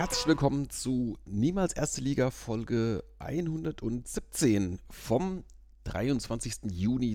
herzlich willkommen zu Niemals Erste Liga Folge 117 vom 23. Juni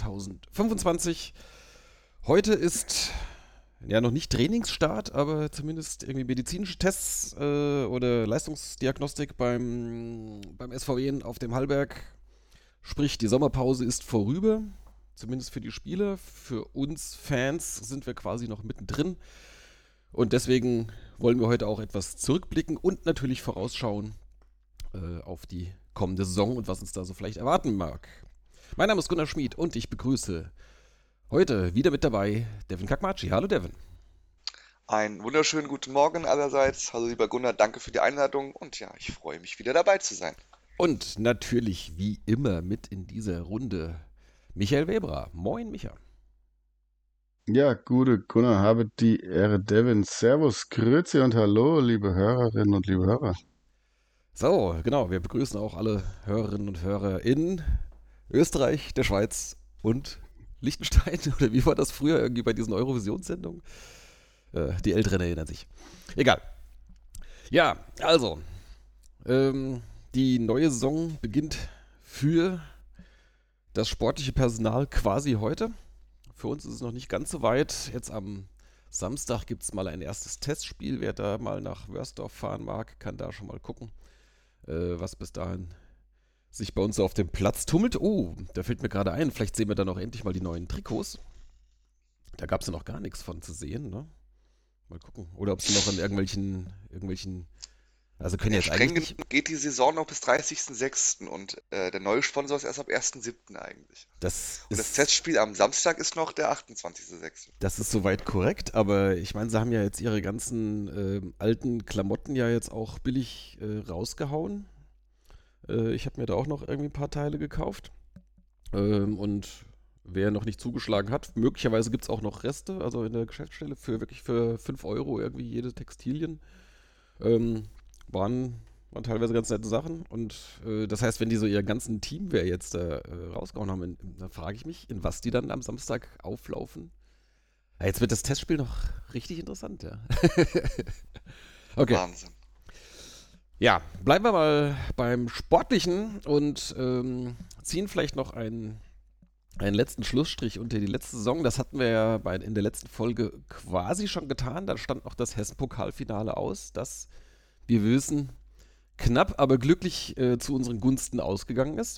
2025. Heute ist ja noch nicht Trainingsstart, aber zumindest irgendwie medizinische Tests oder Leistungsdiagnostik beim SVW auf dem Hallberg. Sprich, die Sommerpause ist vorüber, zumindest für die Spieler. Für uns Fans sind wir quasi noch mittendrin. Und deswegen wollen wir heute auch etwas zurückblicken und natürlich vorausschauen auf die kommende Saison und was uns da so vielleicht erwarten mag. Mein Name ist Gunnar Schmid und ich begrüße heute wieder mit dabei Devin Kakmachi. Hallo Devin. Einen wunderschönen guten Morgen allerseits. Hallo lieber Gunnar, danke für die Einladung und ja, ich freue mich wieder dabei zu sein. Und natürlich wie immer mit in dieser Runde Michael Weber. Moin Micha. Ja, gute Gunnar, habe die Ehre, Devin. Servus, Grüezi und Hallo, liebe Hörerinnen und liebe Hörer. So, genau, wir begrüßen auch alle Hörerinnen und Hörer in Österreich, der Schweiz und Liechtenstein. Oder wie war das früher irgendwie bei diesen Eurovisionssendungen? Die Älteren erinnern sich. Egal. Ja, also, die neue Saison beginnt für das sportliche Personal quasi heute. Für uns ist es noch nicht ganz so weit. Jetzt am Samstag gibt es mal ein erstes Testspiel. Wer da mal nach Wörsdorf fahren mag, kann da schon mal gucken, was bis dahin sich bei uns so auf dem Platz tummelt. Oh, da fällt mir gerade ein, vielleicht sehen wir dann auch endlich mal die neuen Trikots. Da gab es ja noch gar nichts von zu sehen, ne? Mal gucken. Oder ob sie noch an irgendwelchen also können jetzt Streng eigentlich genommen nicht. geht die Saison noch bis 30.06. und der neue Sponsor ist erst ab 1.07. eigentlich. Das Und das ist, Testspiel am Samstag ist noch der 28.06. das ist soweit korrekt, aber ich meine, sie haben ja jetzt ihre ganzen alten Klamotten ja jetzt auch billig rausgehauen. Ich habe mir da auch noch irgendwie ein paar Teile gekauft. Und wer noch nicht zugeschlagen hat, möglicherweise gibt es auch noch Reste, also in der Geschäftsstelle für wirklich für 5 Euro irgendwie jede Textilien. Ähm, waren teilweise ganz nette Sachen. Und das heißt, wenn die so ihr ganzen Teamwear jetzt rausgehauen haben, dann frage ich mich, in was die dann am Samstag auflaufen. Ja, jetzt wird das Testspiel noch richtig interessant, ja. Okay. Wahnsinn. Ja, bleiben wir mal beim Sportlichen und ziehen vielleicht noch einen letzten Schlussstrich unter die letzte Saison. Das hatten wir ja in der letzten Folge quasi schon getan. Da stand noch das Hessen-Pokalfinale aus, das, wie wir wissen, knapp, aber glücklich zu unseren Gunsten ausgegangen ist.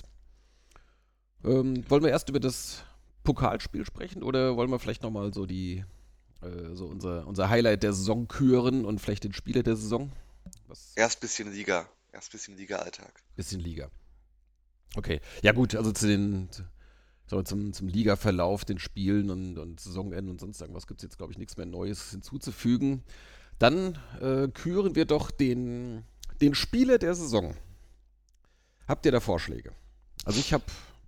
Wollen wir erst über das Pokalspiel sprechen oder wollen wir vielleicht nochmal so so unser Highlight der Saison küren und vielleicht den Spieler der Saison? Was? Erst bisschen Liga-Alltag. Bisschen Liga. Okay. Ja gut, also zum Liga-Verlauf, den Spielen und Saisonende und sonst irgendwas gibt es jetzt, glaube ich, nichts mehr Neues hinzuzufügen. Dann küren wir doch den Spieler der Saison. Habt ihr da Vorschläge? Also ich habe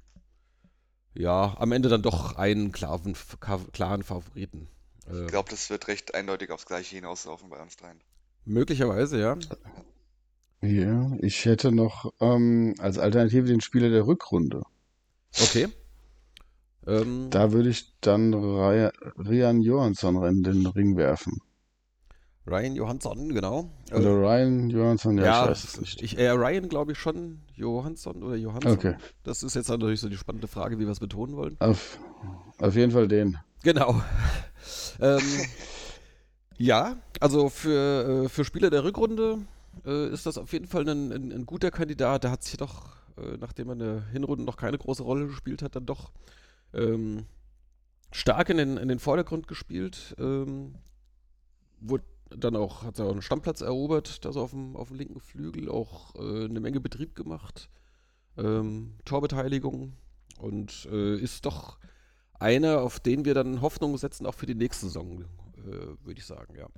ja am Ende dann doch einen klaren Favoriten. Ich glaube, das wird recht eindeutig aufs Gleiche hinauslaufen bei uns dreien. Möglicherweise, ja. Ja, ich hätte noch als Alternative den Spieler der Rückrunde. Okay. Da würde ich dann Rian Johansson in den Ring werfen. Ryan Johansson, genau. Oder Ryan Johansson, ja, ich Ja, weiß es nicht. Ryan glaube ich schon, Johansson oder Johansson. Okay, Das ist jetzt natürlich so die spannende Frage, wie wir es betonen wollen. auf jeden Fall den. Genau. ähm, ja, also für Spieler der Rückrunde ist das auf jeden Fall ein guter Kandidat. Der hat sich doch, nachdem er in der Hinrunde noch keine große Rolle gespielt hat, dann doch ähm, stark in den Vordergrund gespielt. Wurde hat er auch einen Stammplatz erobert, da so auf dem linken Flügel, auch eine Menge Betrieb gemacht, Torbeteiligung und ist doch einer, auf den wir dann Hoffnung setzen, auch für die nächste Saison, würde ich sagen, ja.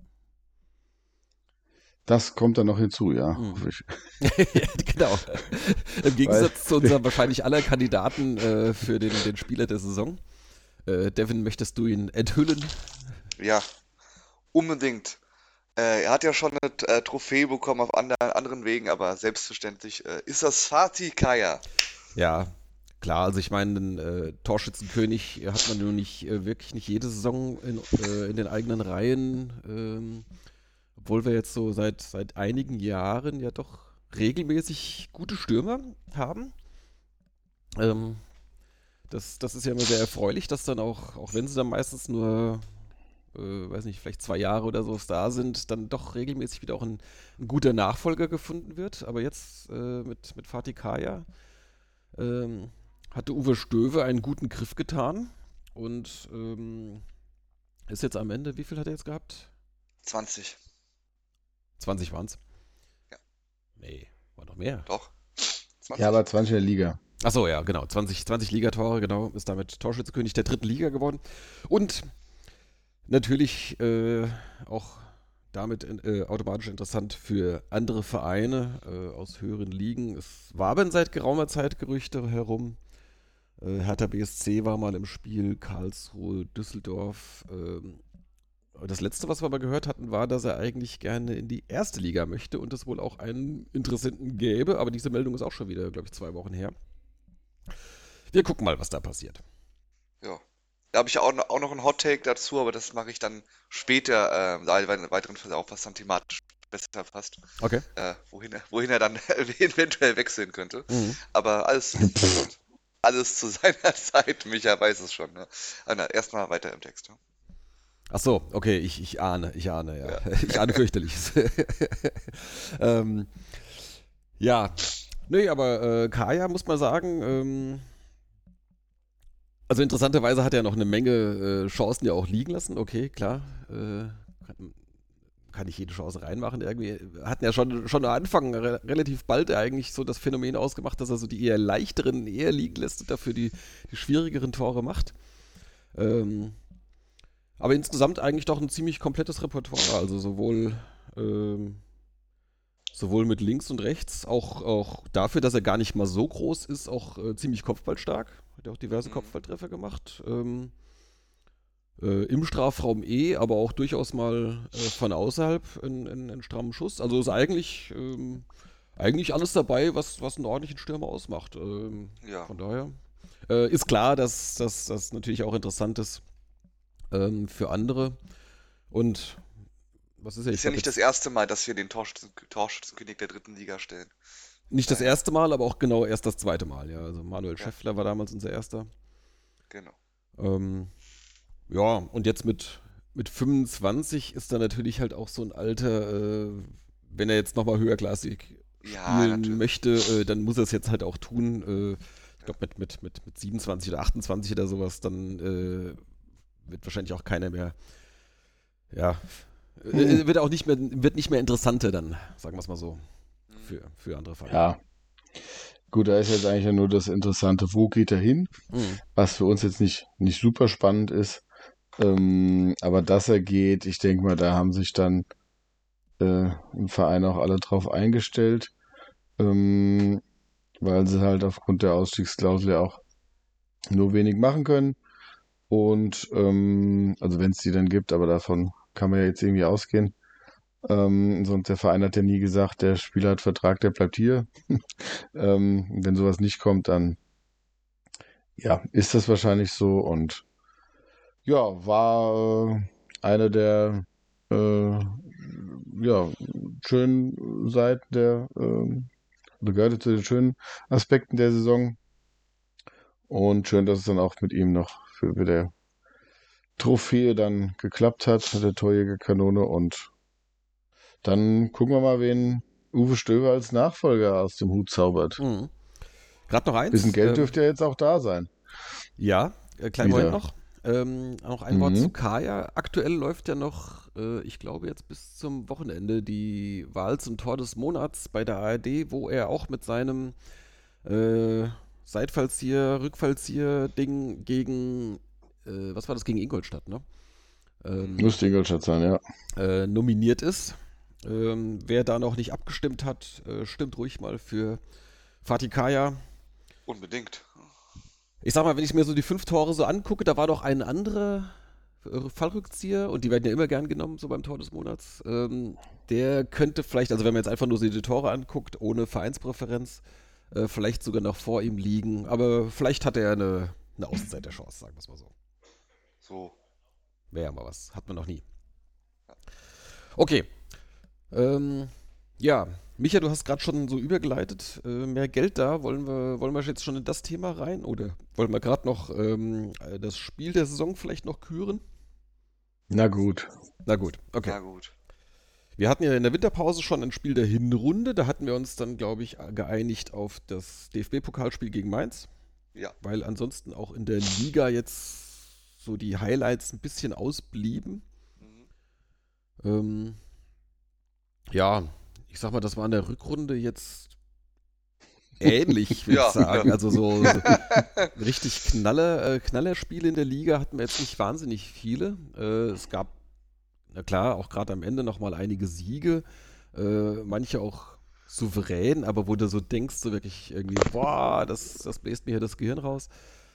Das kommt dann noch hinzu, ja, Mhm. hoffe ich. Ja, genau. Im Weil, Gegensatz zu unserem wahrscheinlich aller Kandidaten für den Spieler der Saison. Devin, möchtest du ihn enthüllen? Ja, unbedingt. Er hat ja schon eine Trophäe bekommen auf anderen Wegen, aber selbstverständlich ist das Fatih Kaya. Ja, klar, also ich meine, den Torschützenkönig hat man nun nicht wirklich nicht jede Saison in den eigenen Reihen obwohl wir jetzt so seit einigen Jahren ja doch regelmäßig gute Stürmer haben. Ähm, das ist ja immer sehr erfreulich, dass dann auch wenn sie dann meistens nur, weiß nicht, vielleicht 2 Jahre oder so da sind, dann doch regelmäßig wieder auch ein guter Nachfolger gefunden wird. Aber jetzt mit Fatih Kaya hatte Uwe Stöve einen guten Griff getan und ist jetzt am Ende, wie viel hat er jetzt gehabt? 20. 20 waren es. Ja. Nee, war noch mehr. Doch. 20. Ja, aber 20 in der Liga. Achso, ja, genau. 20 Ligatore, genau. Ist damit Torschützenkönig der 3. Liga geworden. Und natürlich auch damit automatisch interessant für andere Vereine aus höheren Ligen. Es waren seit geraumer Zeit Gerüchte herum. Hertha BSC war mal im Spiel, Karlsruhe, Düsseldorf. Das letzte, was wir aber gehört hatten, war, dass er eigentlich gerne in die 1. Liga möchte und es wohl auch einen Interessenten gäbe. Aber diese Meldung ist auch schon wieder, glaube ich, 2 Wochen her. Wir gucken mal, was da passiert. Ja. Da habe ich auch noch einen Hot-Take dazu, aber das mache ich dann später, im weiteren Verlauf, was dann thematisch besser passt, Okay. wohin er dann eventuell wechseln könnte. Mhm. Aber alles zu seiner Zeit, Micha weiß es schon. Ne? Erstmal weiter im Text. Ja. Ach so, okay, ich ahne, ja. Ja. Ich ahne fürchterliches. Ja, nee, aber Kaya muss man sagen, also interessanterweise hat er noch eine Menge Chancen ja auch liegen lassen. Okay, klar, kann nicht jede Chance reinmachen. Irgendwie hatten ja schon am Anfang relativ bald eigentlich so das Phänomen ausgemacht, dass er so die eher leichteren eher liegen lässt und dafür die schwierigeren Tore macht. Aber insgesamt eigentlich doch ein ziemlich komplettes Repertoire. Also sowohl mit links und rechts, auch dafür, dass er gar nicht mal so groß ist, auch ziemlich kopfballstark. Hat ja auch diverse Kopfballtreffer gemacht. Im Strafraum aber auch durchaus mal von außerhalb einen strammen Schuss. Also ist eigentlich alles dabei, was einen ordentlichen Stürmer ausmacht. Ja. Von daher ist klar, dass das natürlich auch interessant ist für andere. Und was ist ja? Ist ja nicht das erste Mal, dass wir den Torschützenkönig der 3. Liga stellen. Nicht das erste Mal, aber auch genau erst das zweite Mal. Ja, also Manuel Ja. Schäffler war damals unser erster. Genau. Ja, und jetzt mit 25 ist da natürlich halt auch so ein Alter, wenn er jetzt nochmal höherklassig Ja, spielen natürlich. möchte, dann muss er es jetzt halt auch tun. Ich glaube, mit 27 oder 28 oder sowas, dann wird wahrscheinlich auch keiner mehr, ja, wird nicht mehr interessanter dann, sagen wir es mal so, für andere Vereine. Ja, gut, da ist jetzt eigentlich ja nur das Interessante, wo geht er hin? Mhm. Was für uns jetzt nicht super spannend ist. Aber dass er geht, ich denke mal, da haben sich dann im Verein auch alle drauf eingestellt, weil sie halt aufgrund der Ausstiegsklausel ja auch nur wenig machen können. Und also wenn es die dann gibt, aber davon kann man ja jetzt irgendwie ausgehen. Sonst der Verein hat ja nie gesagt, der Spieler hat Vertrag, der bleibt hier. Wenn sowas nicht kommt, dann ja, ist das wahrscheinlich so. Und ja, war eine der ja, schönen Seiten oder gehörte zu den schönen Aspekten der Saison. Und schön, dass es dann auch mit ihm noch für der Trophäe dann geklappt hat, der Torjägerkanone. Und dann gucken wir mal, wen Uwe Stöver als Nachfolger aus dem Hut zaubert. Mhm. Gerade noch eins. Bisschen Geld dürfte ja jetzt auch da sein. Ja, kleinen Wieder. Moment noch. Noch ein Wort zu Kaya. Aktuell läuft ja noch, ich glaube jetzt bis zum Wochenende, die Wahl zum Tor des Monats bei der ARD, wo er auch mit seinem Seitfallzieher, Rückfallzieher-Ding gegen, was war das, gegen Ingolstadt, ne? Müsste Ingolstadt sein, ja. Nominiert ist. Wer da noch nicht abgestimmt hat, stimmt ruhig mal für Fatih Kaya. Unbedingt. Ich sag mal, wenn ich mir so die 5 Tore so angucke, da war doch ein anderer Fallrückzieher und die werden ja immer gern genommen, so beim Tor des Monats. Der könnte vielleicht, also wenn man jetzt einfach nur so die Tore anguckt, ohne Vereinspräferenz, vielleicht sogar noch vor ihm liegen. Aber vielleicht hat er eine Außenseiterchance, sagen wir es mal so. So. Wäre ja mal was. Hat man noch nie. Okay. Ja, Micha, du hast gerade schon so übergeleitet. Mehr Geld da. Wollen wir jetzt schon in das Thema rein? Oder wollen wir gerade noch das Spiel der Saison vielleicht noch küren? Na gut. Na gut, okay. Na gut. Wir hatten ja in der Winterpause schon ein Spiel der Hinrunde. Da hatten wir uns dann, glaube ich, geeinigt auf das DFB-Pokalspiel gegen Mainz. Ja. Weil ansonsten auch in der Liga jetzt so die Highlights ein bisschen ausblieben. Mhm. Ja, ich sag mal, das war in der Rückrunde jetzt ähnlich, würde Ja, ich sagen. ja. Also so richtig Knallerspiele in der Liga hatten wir jetzt nicht wahnsinnig viele. Es gab, na klar, auch gerade am Ende nochmal einige Siege, manche auch souverän, aber wo du so denkst, so wirklich irgendwie, boah, das bläst mir hier das Gehirn raus.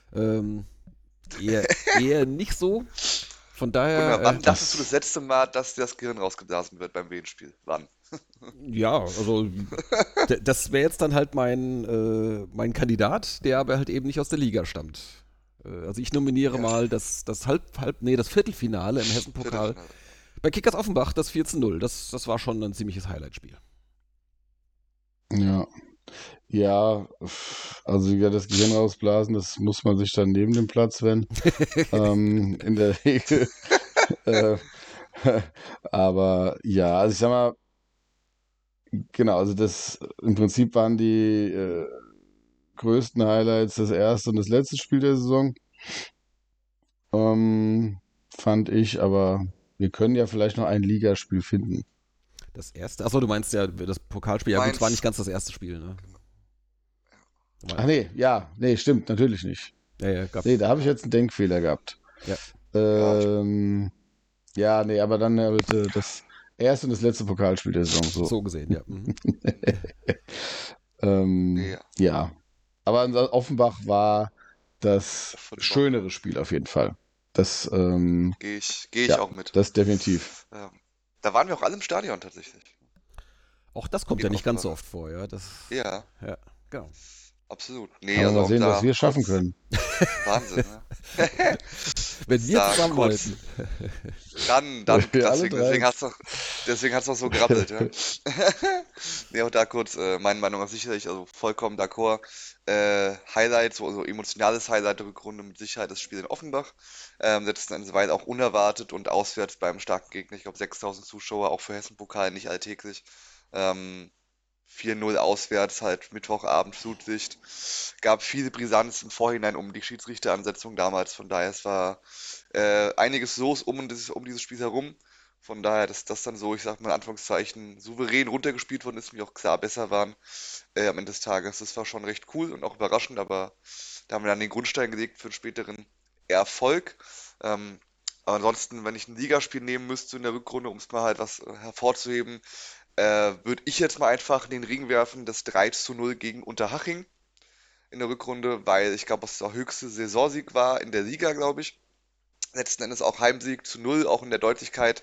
Eher nicht so. Von daher, Wann dachtest du das letzte Mal, dass dir das Gehirn rausgeblasen wird beim Wien-Spiel? Wann? ja, also das wäre jetzt dann halt mein Kandidat, der aber halt eben nicht aus der Liga stammt. Also ich nominiere Ja. mal das Viertelfinale im Hessen-Pokal Viertelfinale. bei Kickers Offenbach, das 4:0. Das war schon ein ziemliches Highlight-Spiel. Ja. Ja, also wie gesagt, das Gehirn rausblasen, das muss man sich dann neben dem Platz, wenn. In der Regel. Äh, aber ja, also ich sag mal, genau, also das im Prinzip waren die größten Highlights das erste und das letzte Spiel der Saison. Fand ich, aber wir können ja vielleicht noch ein Ligaspiel finden. Das erste, achso, du meinst ja das Pokalspiel. Ja gut, es war nicht ganz das erste Spiel, ne? Ach nee, ja, nee, stimmt, natürlich nicht. Ja, Nee, da habe ich jetzt einen Denkfehler gehabt. Ja. Ja, nee, aber dann bitte das erste und das letzte Pokalspiel der Saison so. So gesehen, ja. Mhm. Ja. Ja. Aber in Offenbach war das Offenbach. schönere Spiel auf jeden Fall. Das, Gehe ich ja, auch mit. das definitiv. Da waren wir auch alle im Stadion tatsächlich. Auch das kommt In ja nicht ganz so Offenbach. oft vor, ja. Ja, Genau. absolut. Nee, Aber also mal auch sehen, da was wir schaffen kurz- können. Wahnsinn, ne? Wenn wir Da zusammenhalten. Wir alle deswegen drei. hat's auch so gerappelt, ja. Nee, auch da kurz, meine Meinung ist sicherlich, also vollkommen d'accord. Highlight, so emotionales Highlight der Rückrunde mit Sicherheit das Spiel in Offenbach. Letzten Endes, weil auch unerwartet und auswärts beim starken Gegner, ich glaube 6.000 Zuschauer, auch für Hessen-Pokal nicht alltäglich. Ähm, 4:0 auswärts, halt Mittwochabend, Flutlicht. Gab viele Brisanz im Vorhinein um die Schiedsrichteransetzung damals. Von daher, es war einiges los um dieses Spiel herum. Von daher, dass das dann so, ich sag mal in Anführungszeichen, souverän runtergespielt worden ist, mir auch klar besser waren am Ende des Tages. Das war schon recht cool und auch überraschend, aber da haben wir dann den Grundstein gelegt für einen späteren Erfolg. Aber ansonsten, wenn ich ein Ligaspiel nehmen müsste in der Rückrunde, um es mal halt was hervorzuheben, würde ich jetzt mal einfach in den Ring werfen, das 3:0 gegen Unterhaching in der Rückrunde, weil ich glaube, das der höchste Saisonsieg war in der Liga, glaube ich. Letzten Endes auch Heimsieg zu 0, auch in der Deutlichkeit.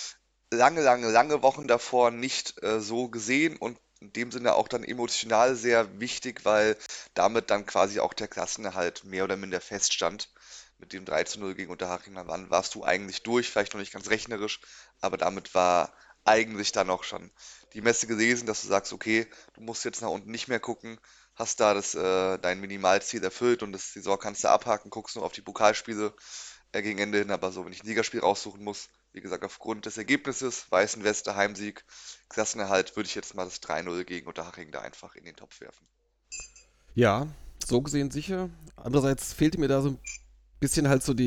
Lange Wochen davor nicht so gesehen und in dem Sinne auch dann emotional sehr wichtig, weil damit dann quasi auch der Klassenerhalt mehr oder minder feststand. Mit dem 3:0 gegen Unterhaching, dann warst du eigentlich durch, vielleicht noch nicht ganz rechnerisch, aber damit war eigentlich dann auch schon die Messe gelesen, dass du sagst, okay, du musst jetzt nach unten nicht mehr gucken, hast da dein Minimalziel erfüllt und das Saison kannst du abhaken, guckst nur auf die Pokalspiele gegen Ende hin, aber so, wenn ich ein Ligaspiel raussuchen muss, wie gesagt, aufgrund des Ergebnisses, Weißen Weste, Heimsieg, Klassenerhalt, würde ich jetzt mal das 3:0 gegen Unterhaching da einfach in den Topf werfen. Ja, so gesehen sicher. Andererseits fehlte mir da so ein bisschen halt so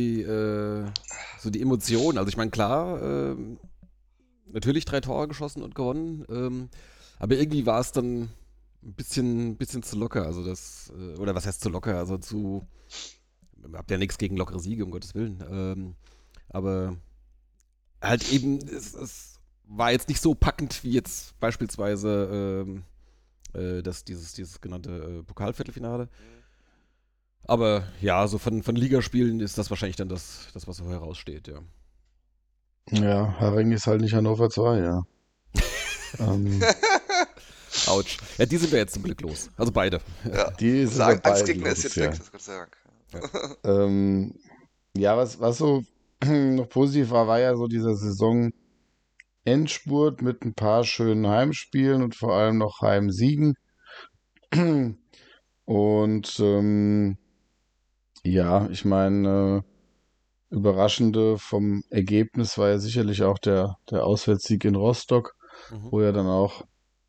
die Emotion. Also ich meine, klar, natürlich 3 Tore geschossen und gewonnen, aber irgendwie war es dann ein bisschen zu locker. Also oder was heißt zu locker? Also habt ja nichts gegen lockere Siege, um Gottes Willen. Aber halt eben, es war jetzt nicht so packend wie jetzt beispielsweise dieses genannte Pokalviertelfinale. Aber ja, so von Ligaspielen ist das wahrscheinlich dann das was so heraussteht, ja. Ja, Haring ist halt nicht Hannover 2, ja. Autsch. Ja, die sind wir jetzt zum Glück los. Also beide. Ja, Die sind unser wir beide Angstgegner ist los, jetzt ja. weg, das Gott sei Dank. Ja, was so noch positiv war ja so dieser Saisonstart Endspurt mit ein paar schönen Heimspielen und vor allem noch Heimsiegen. Und ja, ich meine, Überraschende vom Ergebnis war ja sicherlich auch der Auswärtssieg in Rostock, Mhm. wo ja dann auch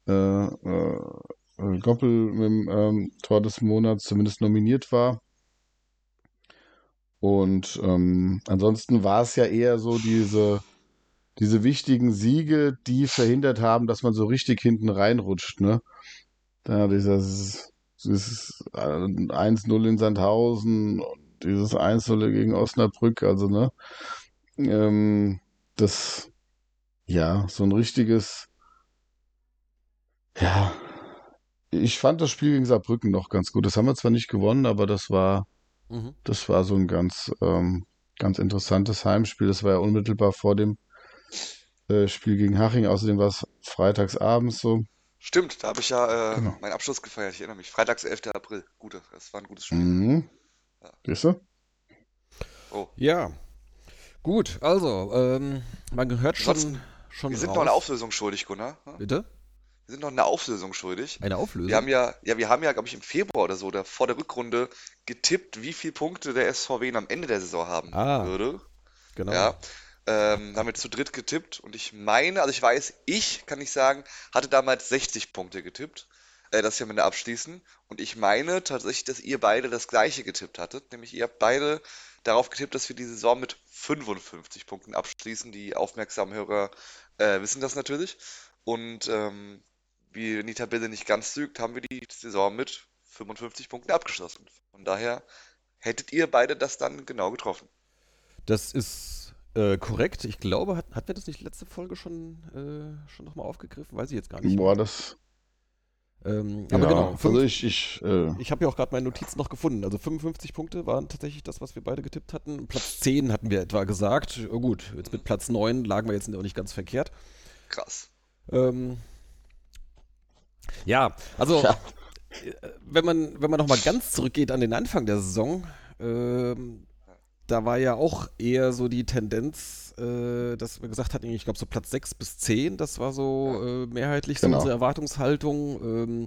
Goppel mit dem Tor des Monats zumindest nominiert war. Und ansonsten war es ja eher so diese wichtigen Siege, die verhindert haben, dass man so richtig hinten reinrutscht, ne? Da dieses 1-0 in Sandhausen und dieses 1-0 gegen Osnabrück, also, ne? Ähm, das, ja, so ein richtiges, ja, ich fand das Spiel gegen Saarbrücken noch ganz gut. Das haben wir zwar nicht gewonnen, aber Mhm. das war so ein ganz interessantes Heimspiel. Das war ja unmittelbar vor dem Spiel gegen Haching. Außerdem war es freitags abends so. Stimmt, da habe ich ja Genau. meinen Abschluss gefeiert, ich erinnere mich. Freitags, 11. April. Das war ein gutes Spiel. Mhm. Ja. Siehst du? Oh. Ja, gut, also, man hört Ansonsten, schon wir sind noch eine raus. Auflösung schuldig, Gunnar. Ja? Bitte? Wir sind noch eine Auflösung schuldig. Eine Wir Auflösung? haben ja, glaube ich, im Februar oder so, oder vor der Rückrunde, getippt, wie viele Punkte der SVW am Ende der Saison haben Ah, würde. genau. Ja. Haben wir zu dritt getippt und ich meine, also ich weiß, ich kann nicht sagen, hatte damals 60 Punkte getippt, das Jahr am Ende abschließen. Und ich meine tatsächlich, dass ihr beide das gleiche getippt hattet, nämlich ihr habt beide darauf getippt, dass wir die Saison mit 55 Punkten abschließen. Die aufmerksamen Hörer wissen das natürlich. Und wie wenn die Tabelle nicht ganz zügt, haben wir die Saison mit 55 Punkten abgeschlossen. Von daher hättet ihr beide das dann genau getroffen. Das ist korrekt. Ich glaube, hatten wir das nicht letzte Folge schon nochmal aufgegriffen? Weiß ich jetzt gar nicht mehr. Boah, das, Aber genau, ja, also ich habe ja auch gerade meine Notizen noch gefunden. Also 55 Punkte waren tatsächlich das, was wir beide getippt hatten. Platz 10 hatten wir etwa gesagt. Oh, gut, jetzt Mhm. mit Platz 9 lagen wir jetzt auch nicht ganz verkehrt. Krass. Ähm, ja, also ja, wenn man nochmal ganz zurückgeht an den Anfang der Saison, da war ja auch eher so die Tendenz, dass wir gesagt hatten, ich glaube so Platz 6 bis 10, das war so Ja. mehrheitlich so genau. unsere Erwartungshaltung.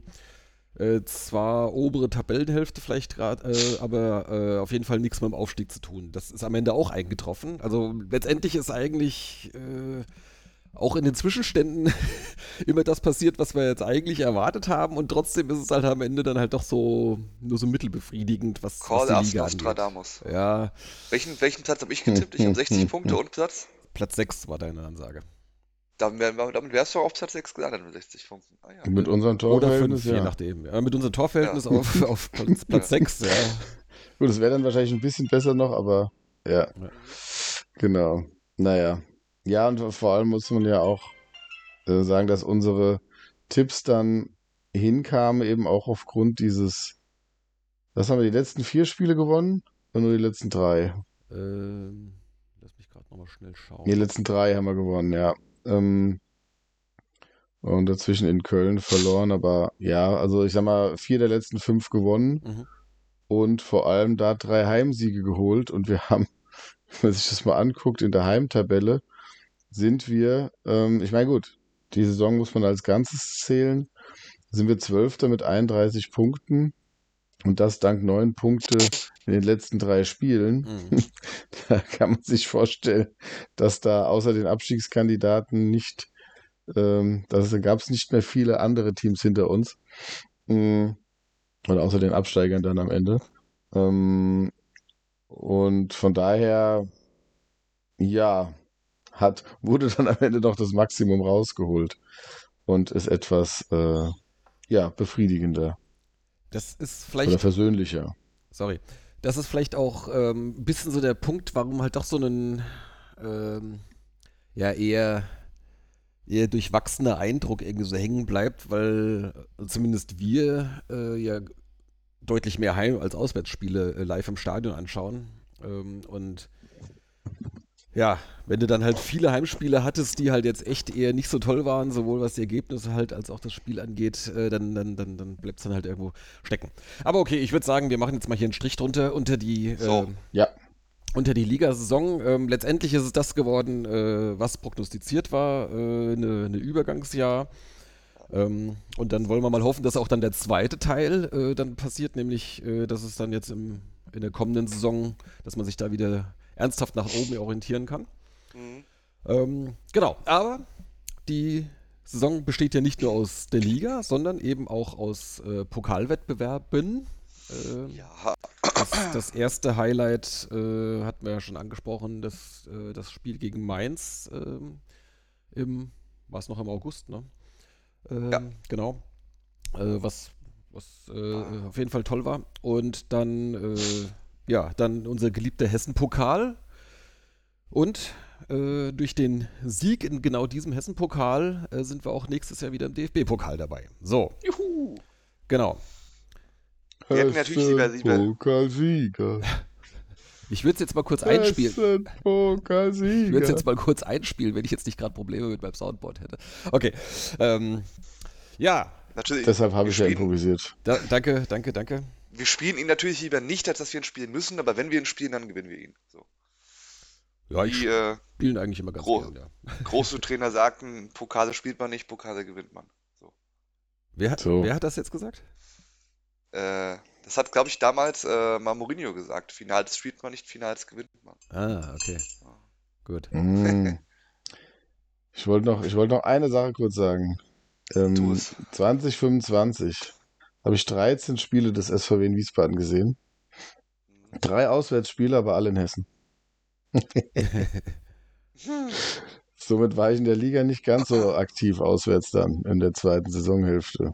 Zwar obere Tabellenhälfte vielleicht gerade, aber auf jeden Fall nichts mit dem Aufstieg zu tun. Das ist am Ende auch eingetroffen. Also letztendlich ist eigentlich auch in den Zwischenständen immer das passiert, was wir jetzt eigentlich erwartet haben und trotzdem ist es halt am Ende dann halt doch so nur so mittelbefriedigend, was Call die us Liga angeht. Nostradamus. Ja, Welchen Platz habe ich getippt? Ich habe 60 Punkte und Platz. Platz 6 war deine Ansage. Damit wärst du auf Platz 6 gelandet mit 60 Punkten. Ah ja. Mit unserem Oder Torverhältnis, 5, je ja. nachdem. Ja, mit unserem Ja. Torverhältnis auf Platz Ja. 6, ja. Gut, es wäre dann wahrscheinlich ein bisschen besser noch, aber ja, Ja. Mhm. genau. Naja. Ja, und vor allem muss man ja auch sagen, dass unsere Tipps dann hinkamen, eben auch aufgrund was haben wir, die letzten 4 Spiele gewonnen? Oder nur die letzten 3? Lass mich gerade nochmal schnell Die schauen. letzten 3 haben wir gewonnen, ja. Und dazwischen in Köln verloren, aber ja, also ich sag mal, 4 der letzten 5 gewonnen Mhm. und vor allem da 3 Heimsiege geholt und wir haben, wenn man sich das mal anguckt, in der Heimtabelle sind wir, ich meine gut, die Saison muss man als Ganzes zählen, sind wir Zwölfter mit 31 Punkten und das dank 9 Punkte in den letzten 3 Spielen. Mhm. Da kann man sich vorstellen, dass da außer den Abstiegskandidaten da gab es nicht mehr viele andere Teams hinter uns. Mm, Und außer den Absteigern dann am Ende. Ähm, und von daher, ja, wurde dann am Ende doch das Maximum rausgeholt und ist etwas, ja, befriedigender Das ist oder vielleicht, versöhnlicher. sorry, das ist vielleicht auch ein bisschen so der Punkt, warum halt doch so ein ähm, ja eher durchwachsener Eindruck irgendwie so hängen bleibt, weil zumindest wir ja deutlich mehr Heim- als Auswärtsspiele live im Stadion anschauen. Und ja, wenn du dann halt viele Heimspiele hattest, die halt jetzt echt eher nicht so toll waren, sowohl was die Ergebnisse halt als auch das Spiel angeht, dann bleibt es dann halt irgendwo stecken. Aber okay, ich würde sagen, wir machen jetzt mal hier einen Strich drunter unter die So, Ja, unter die Ligasaison. Letztendlich ist es das geworden, was prognostiziert war, eine Übergangsjahr. Und dann wollen wir mal hoffen, dass auch dann der zweite Teil dann passiert, nämlich, dass es dann jetzt in der kommenden Saison, dass man sich da wieder ernsthaft nach oben orientieren kann. Genau, aber die Saison besteht ja nicht nur aus der Liga, sondern eben auch aus Pokalwettbewerben. Ja, Das erste Highlight hatten wir ja schon angesprochen, das Spiel gegen Mainz war es noch im August, ne? Ja. Genau. Was auf jeden Fall toll war. Und dann, dann unser geliebter Hessen-Pokal. Und durch den Sieg in genau diesem Hessen-Pokal sind wir auch nächstes Jahr wieder im DFB-Pokal dabei. So, juhu. genau. Wir hätten natürlich lieber Pokalsieger. Ich würde es jetzt mal kurz einspielen. Pokalsieger. Ich würde es jetzt mal kurz einspielen, wenn ich jetzt nicht gerade Probleme mit meinem Soundboard hätte. Okay. Ja. Natürlich, Deshalb habe wir ich ja spielen- improvisiert. Danke. Wir spielen ihn natürlich lieber nicht, als dass wir ihn spielen müssen, aber wenn wir ihn spielen, dann gewinnen wir ihn. So. Ja, ich Wie spiele ihn eigentlich immer ganz Gro- gern, ja. große Trainer sagten, Pokale spielt man nicht, Pokale gewinnt man. So. Wer So. hat das jetzt gesagt? Das hat, glaube ich, damals mal Mourinho gesagt. Finals spielt man nicht, Finals gewinnt man. Ah, okay. Gut. Ich wollte noch eine Sache kurz sagen. Tu es. 2025 habe ich 13 Spiele des SVW in Wiesbaden gesehen. 3 Auswärtsspiele, aber alle in Hessen. Somit war ich in der Liga nicht ganz so aktiv auswärts dann in der zweiten Saisonhälfte.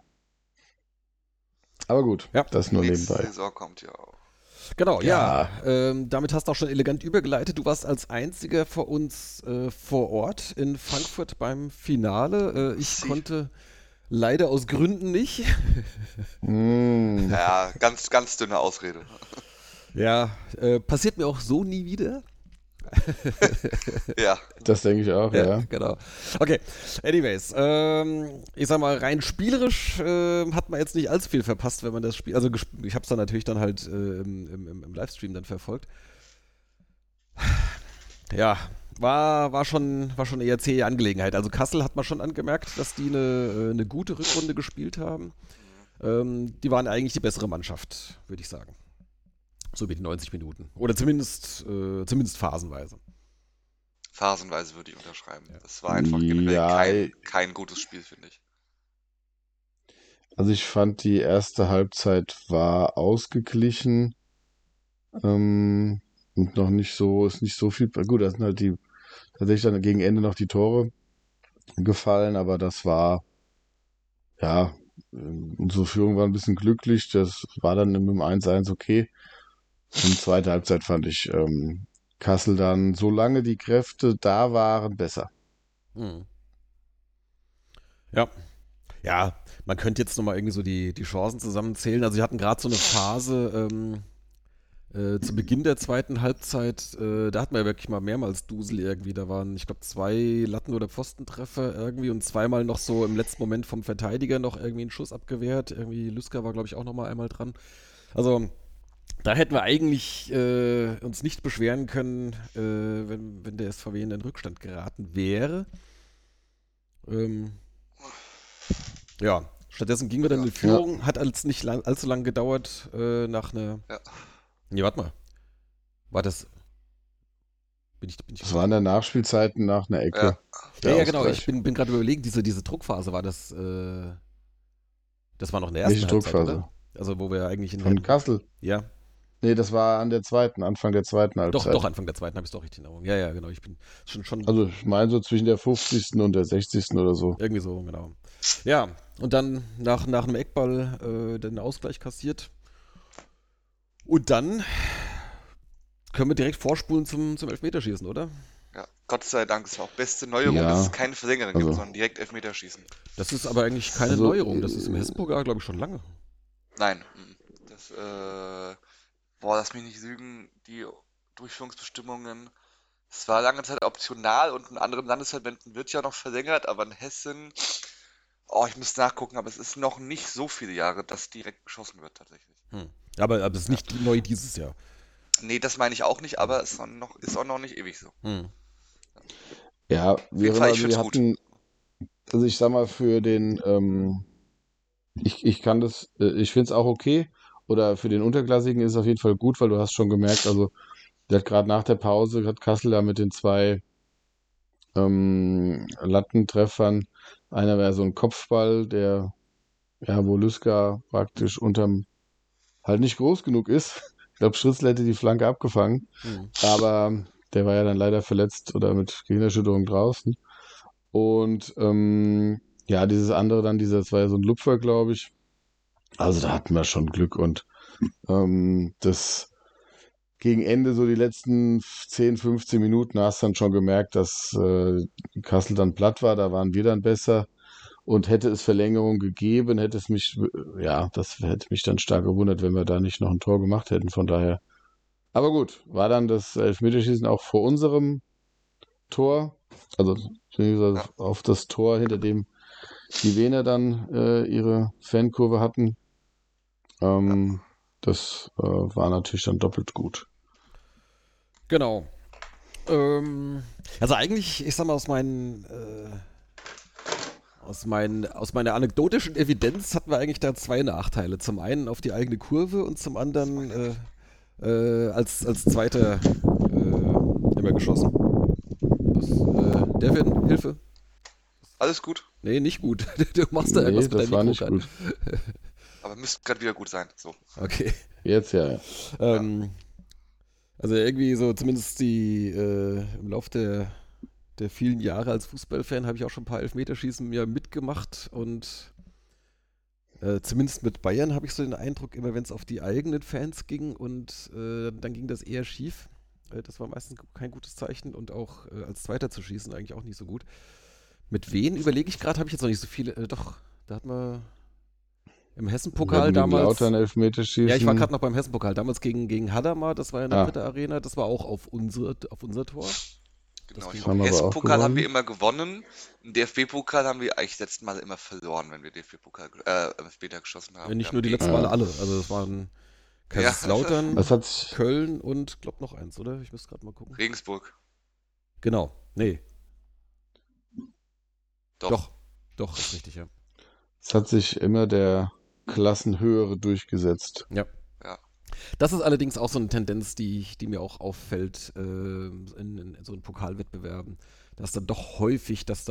Aber gut, Ja. das nur Nächste nebenbei. Saison kommt ja auch. Genau, Ja. damit hast du auch schon elegant übergeleitet. Du warst als einziger vor uns vor Ort in Frankfurt beim Finale. Ich Sie- konnte leider aus Gründen nicht. Ja, ganz, ganz dünne Ausrede. Ja, passiert mir auch so nie wieder. Ja, Das denke ich auch, ja. Genau. Okay, anyways, ich sag mal, rein spielerisch hat man jetzt nicht allzu viel verpasst, wenn man das Spiel, also ich habe es dann natürlich dann halt im Livestream dann verfolgt. Ja, war schon eher zähe Angelegenheit. Also Kassel hat man schon angemerkt, dass die eine gute Rückrunde gespielt haben. Die waren eigentlich die bessere Mannschaft, würde ich sagen. So mit 90 Minuten. Oder zumindest phasenweise. phasenweise würde ich unterschreiben. Ja. Das war einfach generell Ja, kein gutes Spiel, finde ich. Also ich fand, die erste Halbzeit war ausgeglichen. Und noch nicht so, ist nicht so viel. Gut, da sind halt tatsächlich dann gegen Ende noch die Tore gefallen, aber das war, ja, unsere Führung war ein bisschen glücklich. Das war dann mit dem 1-1 okay. Und zweite Halbzeit fand ich Kassel dann, solange die Kräfte da waren, besser. Mhm. Ja. Ja, man könnte jetzt nochmal irgendwie so die Chancen zusammenzählen. Also sie hatten gerade so eine Phase zu Beginn der zweiten Halbzeit, da hatten wir ja wirklich mal mehrmals Dusel irgendwie. Da waren, ich glaube, 2 Latten- oder Pfostentreffer irgendwie und zweimal noch so im letzten Moment vom Verteidiger noch irgendwie einen Schuss abgewehrt. Irgendwie Lüsker war, glaube ich, auch nochmal einmal dran. Also da hätten wir eigentlich uns nicht beschweren können, wenn der SVW in den Rückstand geraten wäre. Ja, stattdessen gingen wir dann in Führung, hat als nicht allzu lang gedauert, nach einer. Ja. Nee, warte mal. War das. Bin ich Das war in der Nachspielzeit nach einer Ecke. Ja, genau. Ausgleich. Ich bin gerade überlegen, diese Druckphase war das. Das war noch in der ersten Welche Halbzeit, Druckphase? oder? Also, wo wir eigentlich in Von Kassel. Ja, Nee, das war Anfang der zweiten Halbzeit. doch, Anfang der zweiten habe ich es doch richtig in Erinnerung. Ja, genau. Ich bin schon Also ich meine so zwischen der 50. und der 60. oder so. irgendwie so, genau. Ja, und dann nach einem Eckball den Ausgleich kassiert. Und dann können wir direkt vorspulen zum Elfmeterschießen, oder? Ja, Gott sei Dank, es war auch beste Neuerung, Ja. dass es keine Verlängerung gibt, Also- sondern direkt Elfmeterschießen. Das ist aber eigentlich keine Also, Neuerung. Das ist im Hessen-Pokal, glaube ich, schon lange. Nein, das, lass mich nicht lügen, die Durchführungsbestimmungen, es war lange Zeit optional und in anderen Landesverbänden wird ja noch verlängert, aber in Hessen, ich muss nachgucken, aber es ist noch nicht so viele Jahre, dass direkt geschossen wird tatsächlich. Aber es ist nicht neu dieses Jahr. Nee, das meine ich auch nicht, aber ist auch noch nicht ewig so. Ja, Auf jeden Fall, ich wir find's gut. hatten, also ich sag mal, für den, ich kann das, ich finde es auch okay. Oder für den Unterklassigen ist es auf jeden Fall gut, weil du hast schon gemerkt, also der hat gerade nach der Pause, hat Kassel da mit den zwei Lattentreffern, einer wäre so ein Kopfball, der, ja, wo Lüska praktisch unterm, halt nicht groß genug ist. Ich glaube, Schritzler hätte die Flanke abgefangen, aber der war ja dann leider verletzt oder mit Gehirnerschütterung draußen. Und ja, dieses andere dann, das war ja so ein Lupfer, glaube ich. Also da hatten wir schon Glück und das gegen Ende, so die letzten 10, 15 Minuten, hast dann schon gemerkt, dass Kassel dann platt war, da waren wir dann besser. Und hätte es Verlängerung gegeben, hätte es mich, ja, das hätte mich dann stark gewundert, wenn wir da nicht noch ein Tor gemacht hätten. Von daher. Aber gut, war dann das Elfmeterschießen auch vor unserem Tor, also beziehungsweise Ja. auf das Tor, hinter dem die Wiener dann ihre Fankurve hatten. Das war natürlich dann doppelt gut. Genau. Also eigentlich, ich sag mal, aus meiner anekdotischen Evidenz hatten wir eigentlich da zwei Nachteile. Zum einen auf die eigene Kurve und zum anderen als Zweiter immer geschossen. Devin, Hilfe. Alles gut, Nee, nicht gut. Du machst da Nee, irgendwas mit das deinem war Mikro nicht gerade. gut. aber müsste gerade wieder gut sein. So. Okay. Jetzt ja. Ähm, also irgendwie so zumindest im Lauf der vielen Jahre als Fußballfan habe ich auch schon ein paar Elfmeterschießen mir mitgemacht und zumindest mit Bayern habe ich so den Eindruck, immer wenn es auf die eigenen Fans ging und dann ging das eher schief. Das war meistens kein gutes Zeichen und auch als Zweiter zu schießen eigentlich auch nicht so gut. Mit wen überlege ich gerade, habe ich jetzt noch nicht so viele. Doch, da hat man im Wir Hessenpokal hatten gegen damals. Lautern Ja, ich war Elfmeterschießen. gerade noch beim Hessenpokal. Damals gegen Hadamar, das war ja in der Ah, Britta Arena, das war auch auf unser Tor. Das Genau, ich ging das glaube, haben im wir aber auch Hessen-Pokal haben wir gewonnen. immer gewonnen. Im DFB-Pokal haben wir eigentlich letzten Mal immer verloren, wenn wir DFB-Pokal später geschossen haben. Wir nicht haben nur die letzten Male Ja. alle. Also es waren Ja, Es Kaiserslautern, hat sich, Köln und glaub noch eins, oder? Ich muss gerade mal gucken. Regensburg. Genau. Nee, Doch. doch. Doch, ist richtig, ja. es hat sich immer der Klassenhöhere durchgesetzt. Ja. Ja. Das ist allerdings auch so eine Tendenz, die mir auch auffällt in so einen Pokalwettbewerben, dass dann doch häufig, dass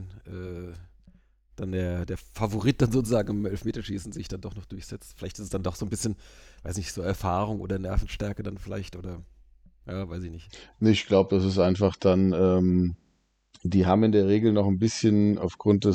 dann der Favorit dann sozusagen im Elfmeterschießen sich dann doch noch durchsetzt. Vielleicht ist es dann doch so ein bisschen, weiß nicht, so Erfahrung oder Nervenstärke dann vielleicht oder, ja, weiß ich nicht. Nee, ich glaube, das ist einfach dann, die haben in der Regel noch ein bisschen aufgrund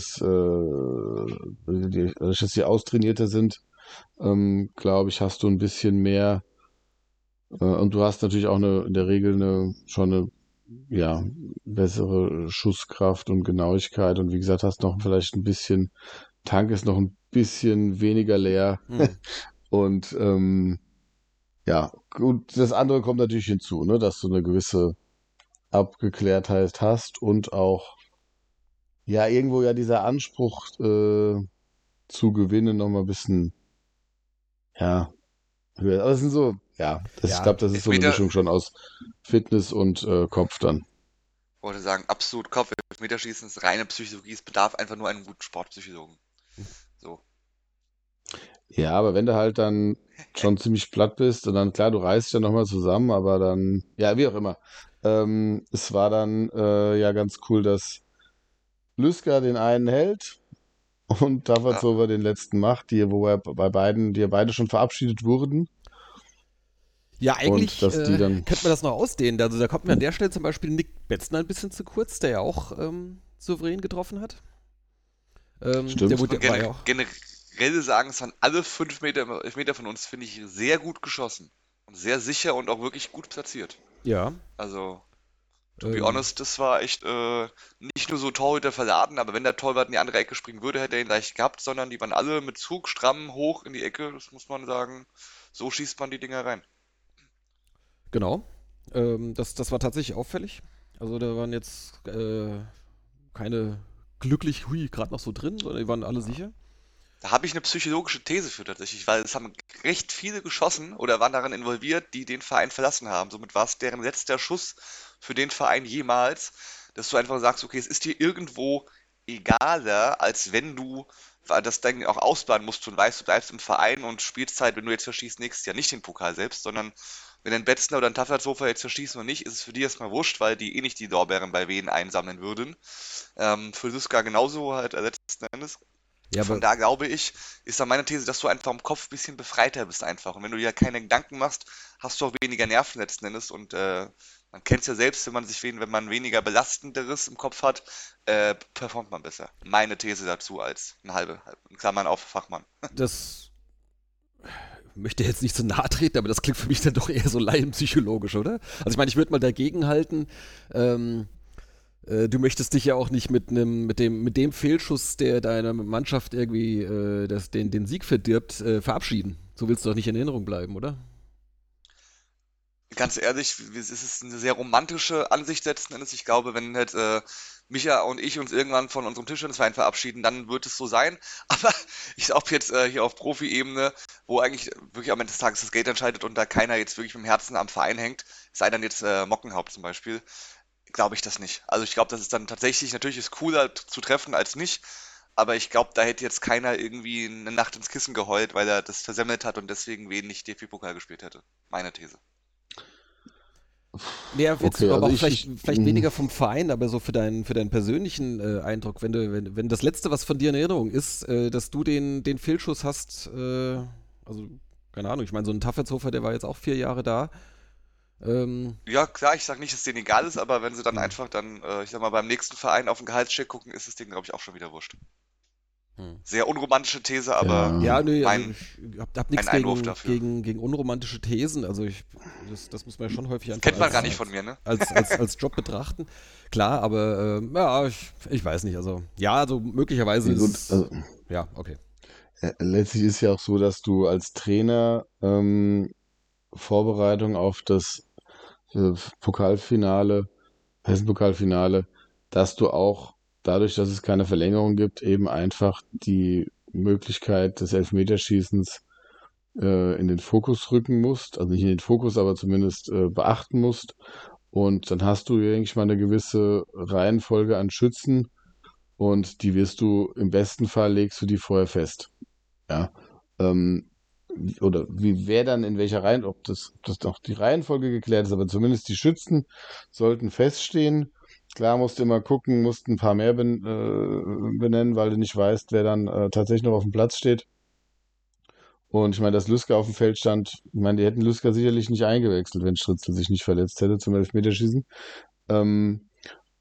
dass sie austrainierter sind, glaube ich, hast du ein bisschen mehr, und du hast natürlich auch in der Regel schon eine, ja, bessere Schusskraft und Genauigkeit und wie gesagt, hast noch vielleicht ein bisschen, Tank ist noch ein bisschen weniger leer und ja, gut, das andere kommt natürlich hinzu, ne, dass du eine gewisse Abgeklärtheit hast und auch, ja, irgendwo ja dieser Anspruch zu gewinnen nochmal ein bisschen, ja, höher. Aber es sind so, ja, ich Ja, glaube, das ist so eine Elfmeter, Mischung schon aus Fitness und Kopf dann. wollte sagen, absolut Kopf. Elfmeterschießen ist reine Psychologie. Es bedarf einfach nur einen guten Sportpsychologen. So. Ja, aber wenn du halt dann schon ziemlich platt bist und dann, klar, du reißt ja nochmal zusammen, aber dann, ja, wie auch immer. Es war dann ja ganz cool, dass Lüsker den einen hält und Ja, Tafazova den letzten macht, die ja beide schon verabschiedet wurden. ja, Und eigentlich dass die dann, könnte man das noch ausdehnen. Also da kommt mir an der Stelle zum Beispiel Nick Betzner ein bisschen zu kurz, der ja auch souverän getroffen hat. stimmt, muss man War ja auch. generell sagen, es waren alle 5 Meter von uns, finde ich, sehr gut geschossen. Und sehr sicher und auch wirklich gut platziert. Ja. Also, to be Ähm, honest, das war echt nicht nur so Torhüter verladen, aber wenn der Torwart in die andere Ecke springen würde, hätte er ihn leicht gehabt, sondern die waren alle mit Zug stramm hoch in die Ecke. Das muss man sagen. So schießt man die Dinger rein. genau. Das war tatsächlich auffällig. Also da waren jetzt keine glücklich, hui, gerade noch so drin, sondern die waren alle sicher. Da habe ich eine psychologische These für tatsächlich, weil es haben recht viele geschossen oder waren daran involviert, die den Verein verlassen haben. Somit war es deren letzter Schuss für den Verein jemals, dass du einfach sagst, okay, es ist dir irgendwo egaler, als wenn du das Ding auch ausbaden musst und weißt, du bleibst im Verein und spielst halt, wenn du jetzt verschießt, nächstes Jahr nicht den Pokal selbst, sondern wenn ein Betzner oder ein Taffertshofer jetzt verschießen und nicht, ist es für die erstmal wurscht, weil die eh nicht die Lorbeeren bei Wien einsammeln würden. Für Lyska genauso halt letzten Endes. Ja, Von aber da glaube ich, ist dann meine These, dass du einfach im Kopf ein bisschen befreiter bist einfach. Und wenn du dir keine Gedanken machst, hast du auch weniger Nerven letzten Endes. Und man kennt es ja selbst, wenn man weniger Belastenderes im Kopf hat, performt man besser. Meine These dazu als ein in Klammern auf Fachmann. das möchte jetzt nicht so nahe treten, aber das klingt für mich dann doch eher so laienpsychologisch, oder? Also ich meine, ich würde mal dagegen halten, ähm, du möchtest dich ja auch nicht mit dem Fehlschuss, der deiner Mannschaft irgendwie den Sieg verdirbt, verabschieden. So willst du doch nicht in Erinnerung bleiben, oder? Ganz ehrlich, es ist eine sehr romantische Ansicht letzten Endes. Ich glaube, wenn halt Micha und ich uns irgendwann von unserem Tischtennisverein verabschieden, dann wird es so sein. Aber ich glaube jetzt hier auf Profi-Ebene, wo eigentlich wirklich am Ende des Tages das Geld entscheidet und da keiner jetzt wirklich mit dem Herzen am Verein hängt, sei dann jetzt Mockenhaupt zum Beispiel, glaube ich das nicht. Also ich glaube, das ist dann tatsächlich, natürlich ist cooler zu treffen als nicht, aber ich glaube, da hätte jetzt keiner irgendwie eine Nacht ins Kissen geheult, weil er das versemmelt hat und deswegen wenig DFB-Pokal gespielt hätte. Meine These. Nee, jetzt Okay, aber also auch ich, vielleicht weniger vom Verein, aber so für deinen persönlichen Eindruck, wenn das Letzte, was von dir in Erinnerung ist, dass du den Fehlschuss hast, also, keine Ahnung, ich meine, so ein Taffertshofer, der war jetzt auch 4 Jahre da. Ähm, Ja, klar, ich sage nicht, dass es denen egal ist, aber wenn sie dann hm, einfach dann, ich sag mal, beim nächsten Verein auf den Gehaltscheck gucken, ist es denen, glaube ich, auch schon wieder wurscht. hm. Sehr unromantische These, aber Ja, ja, nee, also mein, ich hab mein nichts Einwurf dafür. gegen unromantische Thesen. Also das muss man ja schon häufig einfach Kennt man gar nicht von mir, ne? als Job betrachten. Klar, aber ja, ich weiß nicht. Also, ja, also möglicherweise ja gut, ist. also Ja, okay. letztlich ist ja auch so, dass du als Trainer Vorbereitung auf das Pokalfinale, Hessen-Pokalfinale, dass du auch dadurch, dass es keine Verlängerung gibt, eben einfach die Möglichkeit des Elfmeterschießens in den Fokus rücken musst, also nicht in den Fokus, aber zumindest beachten musst. Und dann hast du, denke ich mal, eine gewisse Reihenfolge an Schützen und die wirst du, im besten Fall legst du die vorher fest. Ja. Ähm, oder wer dann in welcher Reihenfolge, ob das noch die Reihenfolge geklärt ist, aber zumindest die Schützen sollten feststehen. Klar musst du immer gucken, musst ein paar mehr benennen, weil du nicht weißt, wer dann tatsächlich noch auf dem Platz steht. Und ich meine, dass Lüsker auf dem Feld stand, ich meine, die hätten Lüsker sicherlich nicht eingewechselt, wenn Stritzel sich nicht verletzt hätte zum Elfmeterschießen. Ähm,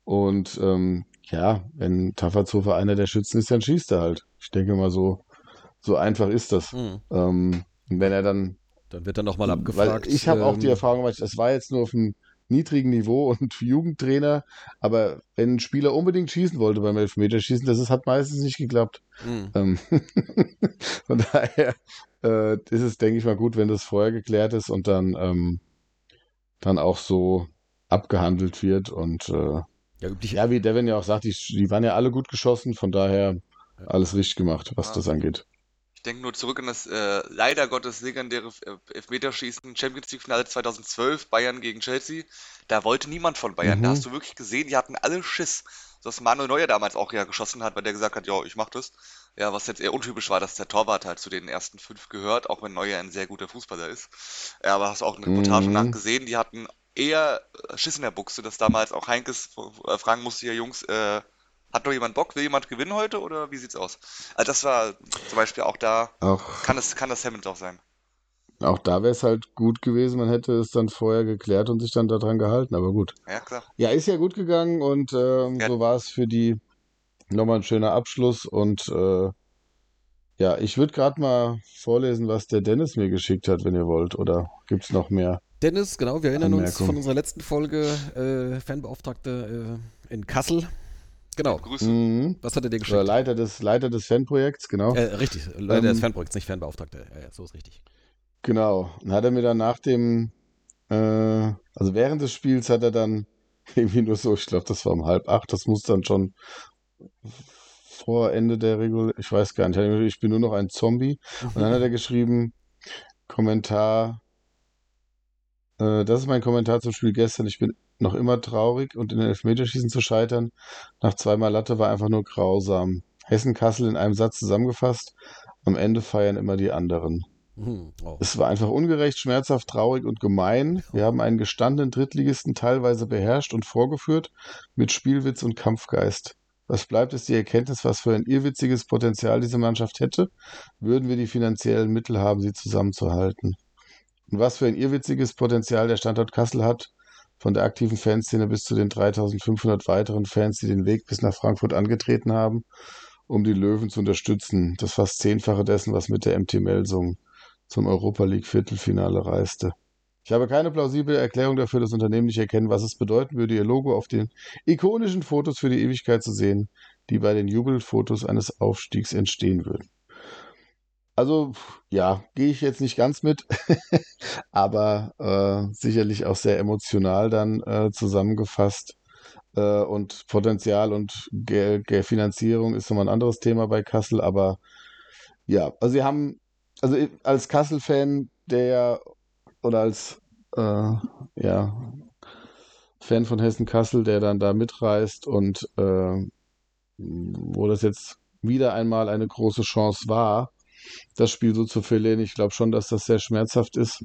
ja, wenn Taffertshofer einer der Schützen ist, dann schießt er halt. Ich denke mal, so einfach ist das. Hm. Wenn er dann, Dann wird dann nochmal weil abgefragt. ich habe auch die Erfahrung gemacht, das war jetzt nur auf einem niedrigen Niveau und Jugendtrainer, aber wenn ein Spieler unbedingt schießen wollte beim Elfmeterschießen, hat meistens nicht geklappt. Hm. Ähm, von daher ist es, denke ich mal, gut, wenn das vorher geklärt ist und dann auch so abgehandelt wird. Und Ja, üblich. ja, wie Devin ja auch sagt, die waren ja alle gut geschossen, von daher Ja. alles richtig gemacht, was Ja. das angeht. Ich denke nur zurück an das leider Gottes legendäre Elfmeterschießen Champions League Finale 2012, Bayern gegen Chelsea. Da wollte niemand von Bayern. Da Mhm. hast du wirklich gesehen, die hatten alle Schiss. So dass Manuel Neuer damals auch ja geschossen hat, weil der gesagt hat, ja, ich mach das. Ja, was jetzt eher untypisch war, dass der Torwart halt zu den ersten fünf gehört, auch wenn Neuer ein sehr guter Fußballer ist. Ja, aber hast auch eine Reportage nach Mhm. gesehen, die hatten eher Schiss in der Buchse, dass damals auch Heinkes fragen musste, ja Jungs, hat noch jemand Bock? Will jemand gewinnen heute oder wie sieht's aus? Also das war zum Beispiel auch da, Auch, kann das Hammond auch sein. auch da wäre es halt gut gewesen, man hätte es dann vorher geklärt und sich dann daran gehalten, aber gut. Ja, klar. Ja, ist ja gut gegangen und Ja, so war es für die nochmal ein schöner Abschluss und ja, ich würde gerade mal vorlesen, was der Dennis mir geschickt hat, wenn ihr wollt, oder gibt es noch mehr Dennis, genau, wir erinnern uns von Anmerkungen? unserer letzten Folge, Fanbeauftragte in Kassel. liebe Genau. Grüße. Mhm. Was hat er dir Oder geschickt? Leiter des Fanprojekts, genau. Richtig, Leiter des Ähm, Fanprojekts, nicht Fanbeauftragter. Ja, so ist richtig. genau. Und hat er mir dann nach also während des Spiels hat er dann irgendwie nur so, ich glaube, das war um 7:30, das muss dann schon vor Ende der Regular, ich weiß gar nicht, ich bin nur noch ein Zombie. Und dann hat er geschrieben, Kommentar, das ist mein Kommentar zum Spiel gestern. Ich bin noch immer traurig und in den Elfmeterschießen zu scheitern nach zweimal Latte war einfach nur grausam. Hessen-Kassel in einem Satz zusammengefasst. Am Ende feiern immer die anderen. Oh. Es war einfach ungerecht, schmerzhaft, traurig und gemein. Wir haben einen gestandenen Drittligisten teilweise beherrscht und vorgeführt mit Spielwitz und Kampfgeist. Was bleibt, ist die Erkenntnis, was für ein irrwitziges Potenzial diese Mannschaft hätte, würden wir die finanziellen Mittel haben, sie zusammenzuhalten. Und was für ein irrwitziges Potenzial der Standort Kassel hat, von der aktiven Fanszene bis zu den 3.500 weiteren Fans, die den Weg bis nach Frankfurt angetreten haben, um die Löwen zu unterstützen. Das fast 10-fache dessen, was mit der MT Melsung zum Europa League Viertelfinale reiste. Ich habe keine plausible Erklärung dafür, das Unternehmen nicht erkennen, was es bedeuten würde, ihr Logo auf den ikonischen Fotos für die Ewigkeit zu sehen, die bei den Jubelfotos eines Aufstiegs entstehen würden. Also, ja, gehe ich jetzt nicht ganz mit, aber sicherlich auch sehr emotional dann zusammengefasst. Und Potenzial und Finanzierung ist nochmal ein anderes Thema bei Kassel, aber ja, also sie haben, also als Kassel-Fan, oder als ja, Fan von Hessen-Kassel, der dann da mitreist und wo das jetzt wieder einmal eine große Chance war, das Spiel so zu verlieren. Ich glaube schon, dass das sehr schmerzhaft ist.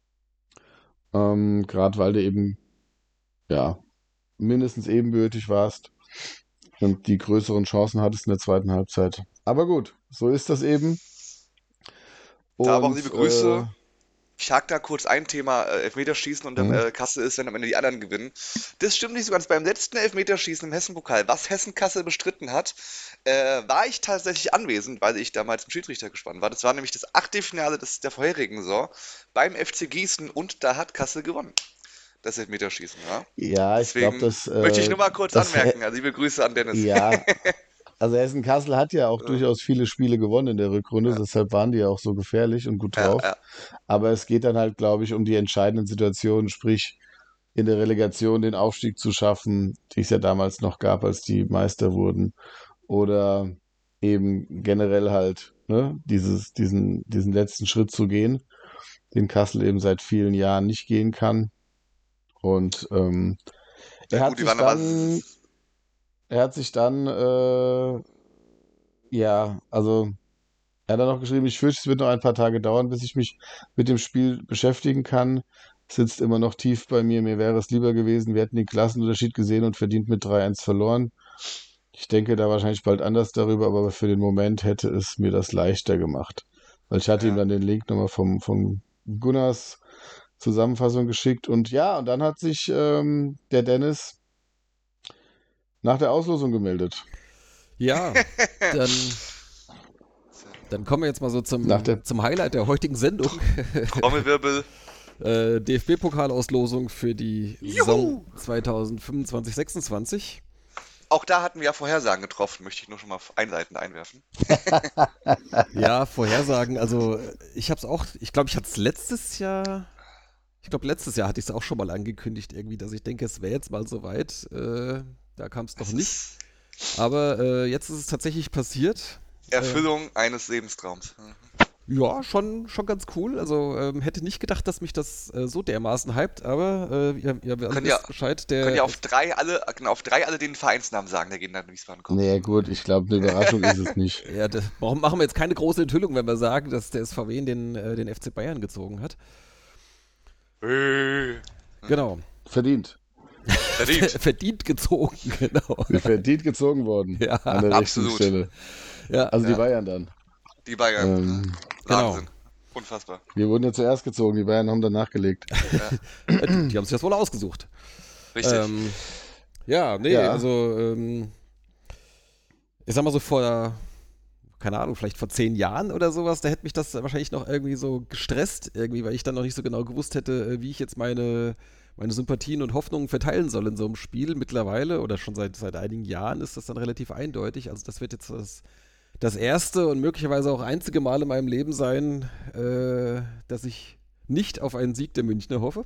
Gerade weil du eben ja mindestens ebenbürtig warst und die größeren Chancen hattest in der zweiten Halbzeit. Aber gut, so ist das eben. Da aber auch Und liebe Grüße. Ich hake da kurz ein Thema Elfmeterschießen und Kassel ist, wenn am Ende die anderen gewinnen. Das stimmt nicht so ganz. Beim letzten Elfmeterschießen im Hessen-Pokal, was Hessen-Kassel bestritten hat, war ich tatsächlich anwesend, weil ich damals im Schiedsrichter gespannt war. Das war nämlich das Achtelfinale der vorherigen Saison beim FC Gießen und da hat Kassel gewonnen. Das Elfmeterschießen, ja. ja, ich glaube, Deswegen möchte ich nur mal kurz anmerken. Also liebe Grüße an Dennis. Ja, also Hessen-Kassel hat ja auch durchaus viele Spiele gewonnen in der Rückrunde, Ja. deshalb waren die ja auch so gefährlich und gut Ja, drauf. ja. Aber es geht dann halt, glaube ich, um die entscheidenden Situationen, sprich in der Relegation den Aufstieg zu schaffen, die es ja damals noch gab, als die Meister wurden. Oder eben generell halt, ne, diesen letzten Schritt zu gehen, den Kassel eben seit vielen Jahren nicht gehen kann. Und er Ja, hat gut, die sich waren aber. dann, er hat sich dann, ja, also er hat dann noch geschrieben, ich fürchte, es wird noch ein paar Tage dauern, bis ich mich mit dem Spiel beschäftigen kann. Sitzt immer noch tief bei mir. Mir wäre es lieber gewesen, wir hätten den Klassenunterschied gesehen und verdient mit 3-1 verloren. Ich denke da wahrscheinlich bald anders darüber, aber für den Moment hätte es mir das leichter gemacht. Weil ich hatte ihm Ja. dann den Link nochmal vom Gunnars Zusammenfassung geschickt. Und ja, und dann hat sich der Dennis nach der Auslosung gemeldet. Ja, dann kommen wir jetzt mal so zum Highlight der heutigen Sendung. Trommelwirbel. DFB-Pokalauslosung für die Saison 2025/26. Auch da hatten wir ja Vorhersagen getroffen, möchte ich nur schon mal einleitend einwerfen. Ja, Vorhersagen, also ich glaube, ich hatte es letztes Jahr hatte ich es auch schon mal angekündigt irgendwie, dass ich denke, es wäre jetzt mal soweit. Da kam es noch nicht. Aber jetzt ist es tatsächlich passiert. Erfüllung eines Lebenstraums. Ja, schon ganz cool. Also hätte nicht gedacht, dass mich das so dermaßen hypt, aber wir Können wissen Bescheid. Können ja auf drei alle den Vereinsnamen sagen, der gegen Wiesbaden kommt. Nee, gut, ich glaube, eine Überraschung ist es nicht. Ja, warum machen wir jetzt keine große Enthüllung, wenn wir sagen, dass der SVW in den FC Bayern gezogen hat? Genau. Verdient. Verdient gezogen, genau. Verdient gezogen worden. Ja, an der richtigen absolut. Stelle. Ja, Also die Bayern dann. Die Bayern. genau. Wahnsinn. Unfassbar. Wir wurden ja zuerst gezogen, die Bayern haben dann nachgelegt. Die haben sich das wohl ausgesucht. Richtig. Also ich sag mal so keine Ahnung, vielleicht vor 10 Jahren oder sowas, da hätte mich das wahrscheinlich noch irgendwie so gestresst, irgendwie, weil ich dann noch nicht so genau gewusst hätte, wie ich jetzt meine Sympathien und Hoffnungen verteilen soll in so einem Spiel. Mittlerweile oder schon seit einigen Jahren ist das dann relativ eindeutig. Also das wird jetzt das erste und möglicherweise auch einzige Mal in meinem Leben sein, dass ich nicht auf einen Sieg der Münchner hoffe.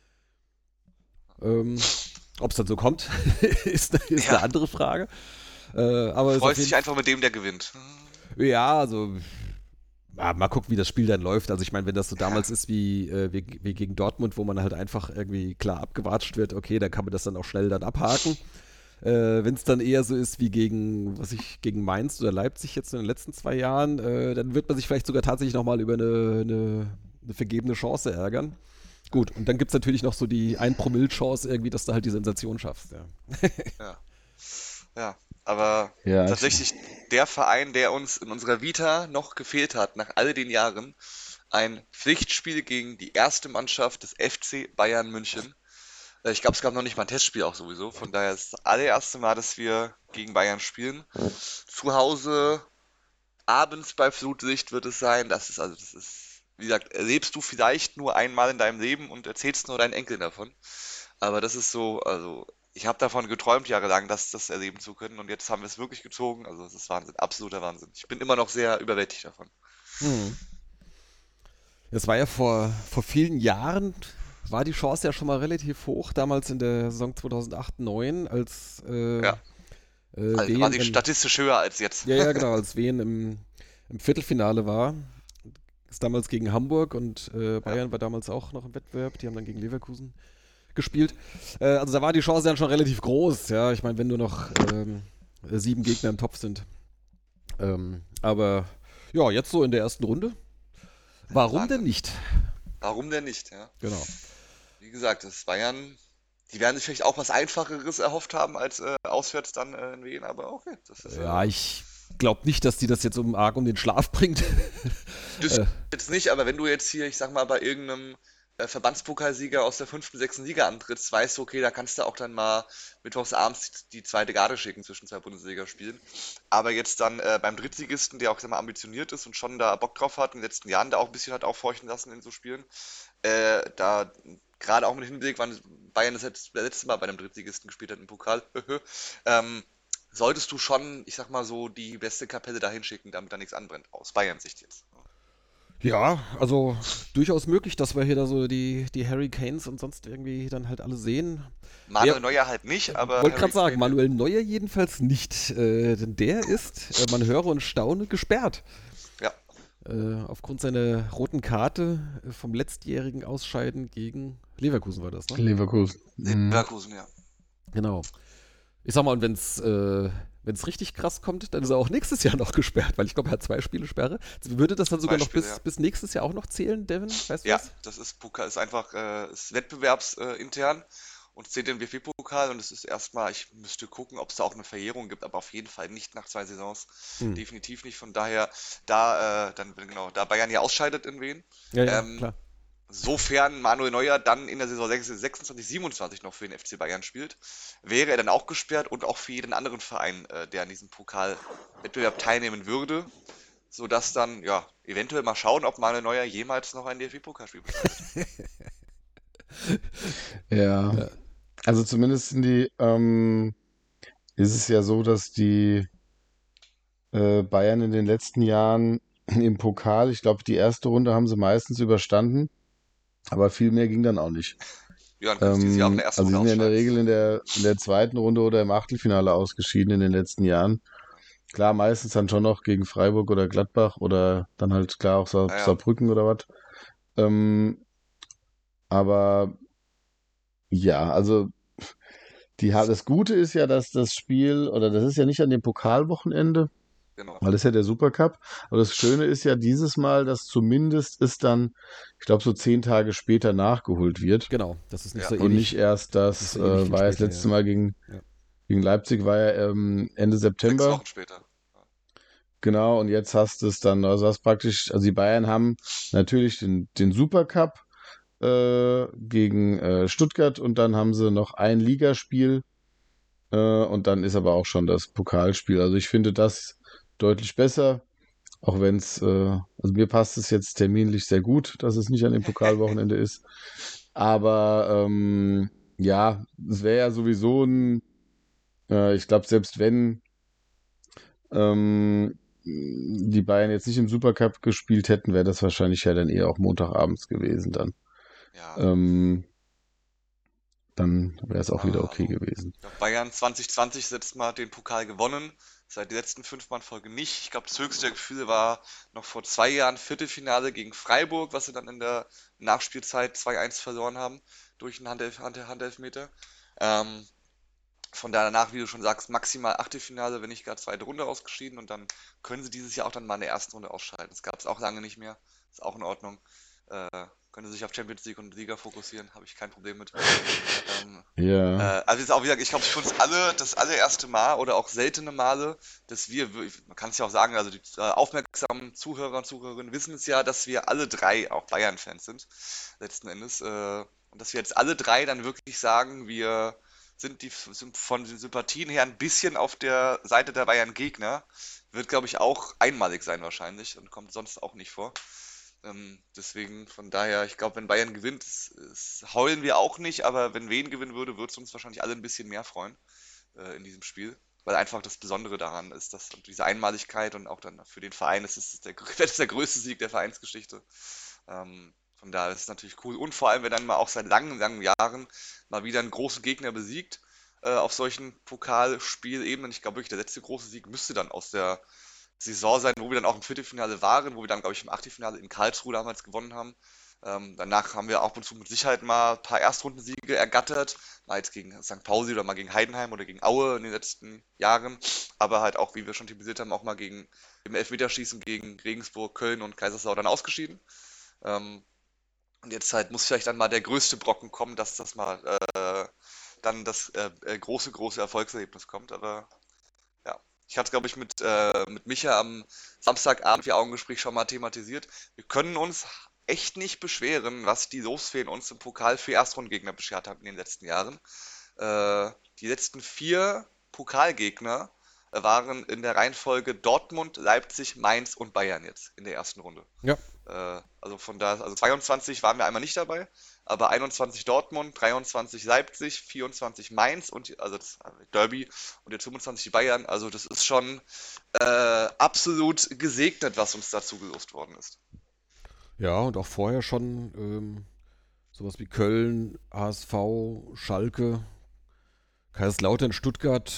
Ob es dann so kommt, ist eine andere Frage. Aber ist auf Freust dich jeden einfach mit dem, der gewinnt. Ja, also mal gucken, wie das Spiel dann läuft. Also ich meine, wenn das so Ja, damals ist wie gegen Dortmund, wo man halt einfach irgendwie klar abgewatscht wird, okay, dann kann man das dann auch schnell dann abhaken. Wenn es dann eher so ist wie gegen Mainz oder Leipzig jetzt in den letzten 2 Jahren, dann wird man sich vielleicht sogar tatsächlich nochmal über eine vergebene Chance ärgern. Gut, und dann gibt es natürlich noch so die 1 Promille-Chance irgendwie, dass du halt die Sensation schaffst. Ja. ja. Ja, aber Ja, tatsächlich der Verein, der uns in unserer Vita noch gefehlt hat, nach all den Jahren, ein Pflichtspiel gegen die erste Mannschaft des FC Bayern München. Ich glaube, es gab noch nicht mal ein Testspiel auch sowieso. Von daher ist das allererste Mal, dass wir gegen Bayern spielen. Zu Hause, abends bei Flutlicht wird es sein. Das ist, wie gesagt, erlebst du vielleicht nur einmal in deinem Leben und erzählst nur deinen Enkeln davon. Aber das ist so, also ich habe davon geträumt jahrelang, das erleben zu können und jetzt haben wir es wirklich gezogen. Also es ist Wahnsinn, absoluter Wahnsinn. Ich bin immer noch sehr überwältigt davon. Hm. Das war ja vor vielen Jahren, war die Chance ja schon mal relativ hoch, damals in der Saison 2008/09, als Ja, also Wien quasi statistisch höher als jetzt. ja, genau, als Wien im Viertelfinale war. Ist damals gegen Hamburg und Ja, Bayern war damals auch noch im Wettbewerb. Die haben dann gegen Leverkusen gespielt. Also da war die Chance dann schon relativ groß. Ja, ich meine, wenn nur noch 7 Gegner im Topf sind. Aber ja, jetzt so in der ersten Runde. Warum denn Wahnsinn. nicht? Warum denn nicht? Ja. Genau. Wie gesagt, das Bayern, die werden sich vielleicht auch was Einfacheres erhofft haben als auswärts dann in Wien, aber okay, das ist Ja, ich glaube nicht, dass die das jetzt arg um den Schlaf bringt. das äh, jetzt nicht, aber wenn du jetzt hier, ich sag mal, bei irgendeinem Verbandspokalsieger aus der fünften, sechsten Liga antrittst, weißt du, okay, da kannst du auch dann mal mittwochs abends die zweite Garde schicken zwischen zwei Bundesligaspielen. Aber jetzt dann beim Drittligisten, der auch sag mal, ambitioniert ist und schon da Bock drauf hat, in den letzten Jahren da auch ein bisschen hat aufhorchen lassen in so Spielen, da gerade auch mit Hinblick, wann Bayern das jetzt das letzte Mal bei einem Drittligisten gespielt hat im Pokal, ähm, solltest du schon, ich sag mal so, die beste Kapelle dahin schicken, damit da nichts anbrennt. Aus Bayerns Sicht jetzt. ja, also durchaus möglich, dass wir hier da so die Harry Canes und sonst irgendwie dann halt alle sehen. Wer, Manuel Neuer halt nicht, aber wollte Harry gerade sagen, Kane, Manuel Neuer jedenfalls nicht. Denn der ist, man höre und staune, gesperrt. ja, Aufgrund seiner roten Karte vom letztjährigen Ausscheiden gegen Leverkusen war das, ne? Leverkusen. Mhm. Leverkusen, ja. Genau. Ich sag mal, und wenn's richtig krass kommt, dann ist er auch nächstes Jahr noch gesperrt, weil ich glaube, er hat 2 Spiele Sperre. Würde das dann sogar noch Beispiel, ja. bis nächstes Jahr auch noch zählen, Devin? Weißt du Ja, das? das ist Pokal, ist einfach ist wettbewerbsintern und zählt den WFB-Pokal und es ist erstmal, ich müsste gucken, ob es da auch eine Verjährung gibt, aber auf jeden Fall nicht nach 2 Saisons. Hm. Definitiv nicht. Von daher, da dann genau, da Bayern ja ausscheidet in Wen. Ja, ja, Ähm, klar. Sofern Manuel Neuer dann in der Saison 26, 27 noch für den FC Bayern spielt, wäre er dann auch gesperrt und auch für jeden anderen Verein, der an diesem Pokalwettbewerb teilnehmen würde, sodass dann, ja, eventuell mal schauen, ob Manuel Neuer jemals noch ein DFB-Pokalspiel bestreitet. Ja, Ja, also zumindest ist es ja so, dass die Bayern in den letzten Jahren im Pokal, ich glaube, die erste Runde haben sie meistens überstanden, aber viel mehr ging dann auch nicht. Ja, dann können sie dieses Jahr auch in der ersten Also sie Runde sind ja in der ausscheiden. Regel in der zweiten Runde oder im Achtelfinale ausgeschieden in den letzten Jahren. Klar, meistens dann schon noch gegen Freiburg oder Gladbach oder dann halt klar auch Naja, Saarbrücken oder was. Aber ja, also das Gute ist ja, dass das Spiel, oder das ist ja nicht an dem Pokalwochenende, genau. weil das ist ja der Supercup. Aber das Schöne ist ja dieses Mal, dass zumindest es dann, ich glaube, so 10 Tage später nachgeholt wird. genau. Das ist nicht Ja, so Und nicht ewig, erst nicht das, so ewig viel war ja das später, letzte ja. Mal gegen, Ja. gegen Leipzig, war ja Ende 6 September. Wochen später. Genau, und jetzt hast du es dann, also hast praktisch, also die Bayern haben natürlich den Supercup gegen Stuttgart und dann haben sie noch ein Ligaspiel und dann ist aber auch schon das Pokalspiel. Also ich finde das deutlich besser, auch wenn also mir passt es jetzt terminlich sehr gut, dass es nicht an dem Pokalwochenende ist. Aber ja, es wäre ja sowieso ich glaube, selbst wenn die Bayern jetzt nicht im Supercup gespielt hätten, wäre das wahrscheinlich ja dann eher auch Montagabends gewesen dann. Ja, Ähm, dann wäre es auch wieder okay Also gewesen. ja, Bayern 2020 letztes Mal den Pokal gewonnen, seit den letzten 5 Mal in Folge nicht. Ich glaube, das höchste der Gefühle war noch vor 2 Jahren Viertelfinale gegen Freiburg, was sie dann in der Nachspielzeit 2-1 verloren haben durch einen Handelfmeter. Ähm, von danach, wie du schon sagst, maximal Achtelfinale, wenn nicht gar zweite Runde ausgeschieden und dann können sie dieses Jahr auch dann mal in der ersten Runde ausscheiden. Das gab es auch lange nicht mehr. Ist auch in Ordnung. Äh, Können sie sich auf Champions League und Liga fokussieren, habe ich kein Problem mit. Ähm, Ja, also jetzt auch wieder, ich glaube, für uns alle das allererste Mal oder auch seltene Male, dass man kann es ja auch sagen, also die aufmerksamen Zuhörer und Zuhörerinnen wissen es ja, dass wir alle drei auch Bayern-Fans sind, letzten Endes. Und dass wir jetzt alle drei dann wirklich sagen, wir sind von den Sympathien her ein bisschen auf der Seite der Bayern-Gegner, wird, glaube ich, auch einmalig sein wahrscheinlich und kommt sonst auch nicht vor. Deswegen, von daher, ich glaube, wenn Bayern gewinnt, heulen wir auch nicht, aber wenn Wen gewinnen würde, würde es uns wahrscheinlich alle ein bisschen mehr freuen in diesem Spiel. Weil einfach das Besondere daran ist, dass und diese Einmaligkeit und auch dann für den Verein, das ist der größte Sieg der Vereinsgeschichte. Von daher ist es natürlich cool. Und vor allem, wenn dann mal auch seit langen, langen Jahren mal wieder einen großen Gegner besiegt auf solchen Pokalspielebenen. Ich glaube wirklich, der letzte große Sieg müsste dann aus der Saison sein, wo wir dann auch im Viertelfinale waren, wo wir dann, glaube ich, im Achtelfinale in Karlsruhe damals gewonnen haben. Danach haben wir auch und zu mit Sicherheit mal ein paar Erstrundensiege ergattert, mal jetzt gegen St. Pauli oder mal gegen Heidenheim oder gegen Aue in den letzten Jahren, aber halt auch, wie wir schon thematisiert haben, auch mal im Elfmeterschießen gegen Regensburg, Köln und Kaiserslautern ausgeschieden. Ähm, und jetzt halt muss vielleicht dann mal der größte Brocken kommen, dass das mal dann das große, große Erfolgserlebnis kommt, aber ja, ich hatte es, glaube ich, mit Micha am Samstagabend im Augengespräch schon mal thematisiert. Wir können uns echt nicht beschweren, was die Losfeen uns im Pokal für Erstrundengegner beschert haben in den letzten Jahren. Äh, Die letzten 4 Pokalgegner waren in der Reihenfolge Dortmund, Leipzig, Mainz und Bayern jetzt in der ersten Runde. Ja, Also von da, also 22 waren wir einmal nicht dabei, aber 21 Dortmund, 23 Leipzig, 24 Mainz und also das Derby und jetzt 25 die Bayern. Also das ist schon absolut gesegnet, was uns dazu gelost worden ist. ja, und auch vorher schon sowas wie Köln, HSV, Schalke, Kaiserslautern, Stuttgart,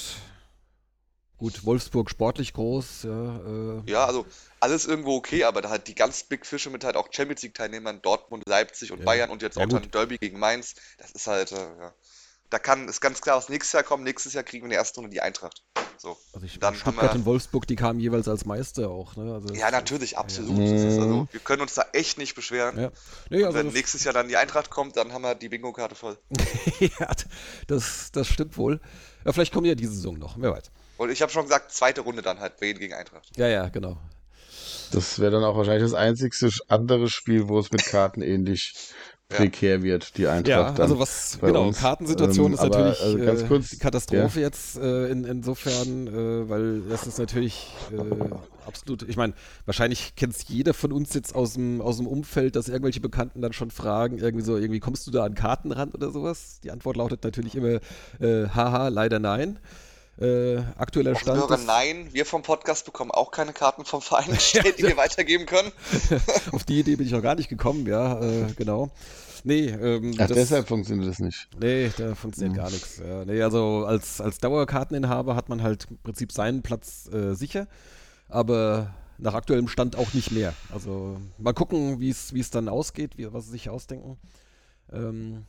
gut, Wolfsburg sportlich groß, ja, Ja, also alles irgendwo okay, aber da halt die ganz Big Fische mit halt auch Champions League-Teilnehmern, Dortmund, Leipzig und ja, Bayern und jetzt ja auch gut. dann Derby gegen Mainz, das ist halt, ja. Ist ganz klar, was nächstes Jahr kommt. Nächstes Jahr kriegen wir in der ersten Runde die Eintracht. So. Also Und ich meine, dann haben Stuttgart wir. und Wolfsburg, die kamen jeweils als Meister auch, ne? Also Ja, das ist, natürlich, ja, ja. absolut. Das ist, also, mm, wir können uns da echt nicht beschweren. Ja. Nee, Und also wenn das, nächstes Jahr dann die Eintracht kommt, dann haben wir die Bingo-Karte voll. ja, das stimmt wohl. Ja, vielleicht kommen ja diese Saison noch, wer weiß. Und ich habe schon gesagt, zweite Runde dann halt, Wen gegen Eintracht. Ja, ja, genau. das wäre dann auch wahrscheinlich das einzigste andere Spiel, wo es mit Karten ähnlich Ja. prekär wird, die Ja, Eintracht also dann was, bei genau, uns. Kartensituation ist Aber natürlich ganz die kurz, ja. Katastrophe jetzt insofern, weil das ist natürlich absolut, ich meine, wahrscheinlich kennt es jeder von uns jetzt aus dem Umfeld, dass irgendwelche Bekannten dann schon fragen, irgendwie kommst du da an Karten ran oder sowas? Die Antwort lautet natürlich immer, haha, leider nein. Aktueller Unsere Stand Hörer, ist, nein, wir vom Podcast bekommen auch keine Karten vom Verein ja, gestellt, die wir weitergeben können. auf die Idee bin ich noch gar nicht gekommen, ja, genau. Nee, Ach, deshalb funktioniert das nicht. nee, da funktioniert Hm. gar nichts. Ja, nee, also als Dauerkarteninhaber hat man halt im Prinzip seinen Platz sicher, aber nach aktuellem Stand auch nicht mehr. Also mal gucken, wie es dann ausgeht, was sie sich ausdenken. Ähm,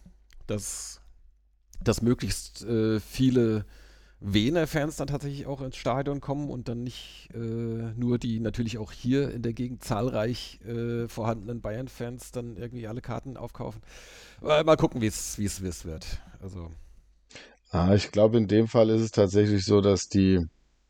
dass möglichst viele Wiener-Fans dann tatsächlich auch ins Stadion kommen und dann nicht nur die natürlich auch hier in der Gegend zahlreich vorhandenen Bayern-Fans dann irgendwie alle Karten aufkaufen. Mal gucken, wie es wird. Also, Ich glaube, in dem Fall ist es tatsächlich so, dass die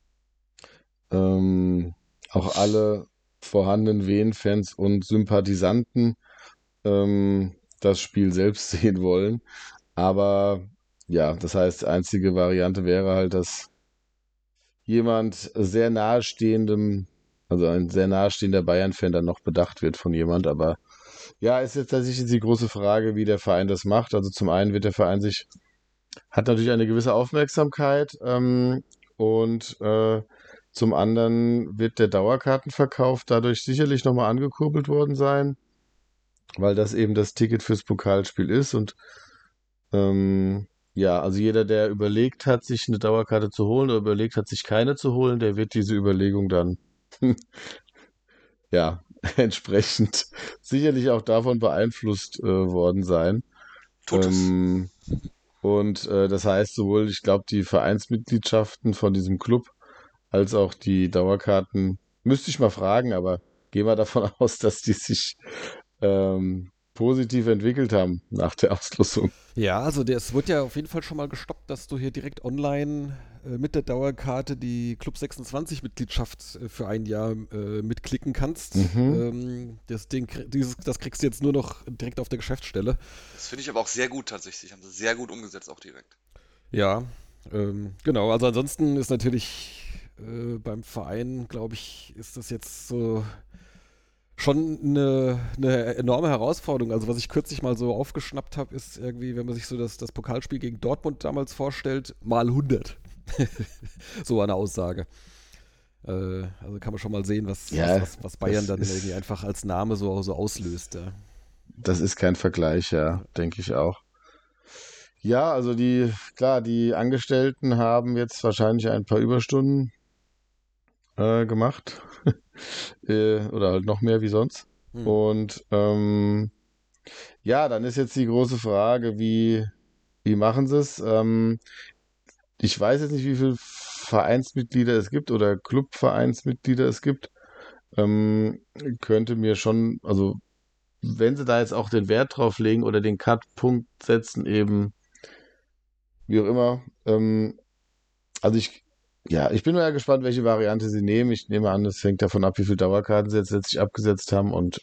ähm, auch alle vorhandenen Wien-Fans und Sympathisanten das Spiel selbst sehen wollen. Aber ja, das heißt, die einzige Variante wäre halt, dass jemand sehr nahestehendem, also ein sehr nahestehender Bayern-Fan dann noch bedacht wird von jemand. Aber ja, ist jetzt tatsächlich die große Frage, wie der Verein das macht. Also zum einen wird der Verein hat natürlich eine gewisse Aufmerksamkeit und zum anderen wird der Dauerkartenverkauf dadurch sicherlich nochmal angekurbelt worden sein, weil das eben das Ticket fürs Pokalspiel ist und Ja, also jeder, der überlegt hat, sich eine Dauerkarte zu holen oder überlegt hat, sich keine zu holen, der wird diese Überlegung dann ja entsprechend sicherlich auch davon beeinflusst worden sein. Tut es. Und das heißt sowohl, ich glaube, die Vereinsmitgliedschaften von diesem Club als auch die Dauerkarten, müsste ich mal fragen, aber gehen wir davon aus, dass die sich positiv entwickelt haben nach der Auslosung. Ja, also es wird ja auf jeden Fall schon mal gestoppt, dass du hier direkt online mit der Dauerkarte die Club 26 Mitgliedschaft für ein Jahr mitklicken kannst. Mhm. Das kriegst du jetzt nur noch direkt auf der Geschäftsstelle. Das finde ich aber auch sehr gut tatsächlich. Haben sie sehr gut umgesetzt, auch direkt. Ja, genau. Also ansonsten ist natürlich beim Verein, glaube ich, ist das jetzt so schon eine enorme Herausforderung. Also was ich kürzlich mal so aufgeschnappt habe, ist irgendwie, wenn man sich so das Pokalspiel gegen Dortmund damals vorstellt, mal 100. So eine Aussage. Also kann man schon mal sehen, Ja, was Bayern das dann irgendwie ist, einfach als Name so auslöst. Ja. das ist kein Vergleich, ja, Ja. denke ich auch. Ja, also klar, die Angestellten haben jetzt wahrscheinlich ein paar Überstunden gemacht. Oder halt noch mehr wie sonst. Hm. Und ja, dann ist jetzt die große Frage, wie machen sie es? Ich weiß jetzt nicht, wie viele Vereinsmitglieder es gibt oder Clubvereinsmitglieder es gibt. Ähm, könnte mir schon, also wenn sie da jetzt auch den Wert drauf legen oder den Cut-Punkt setzen, eben, wie auch immer. Also ja, ich bin mal gespannt, welche Variante sie nehmen. Ich nehme an, es hängt davon ab, wie viele Dauerkarten sie jetzt letztlich abgesetzt haben und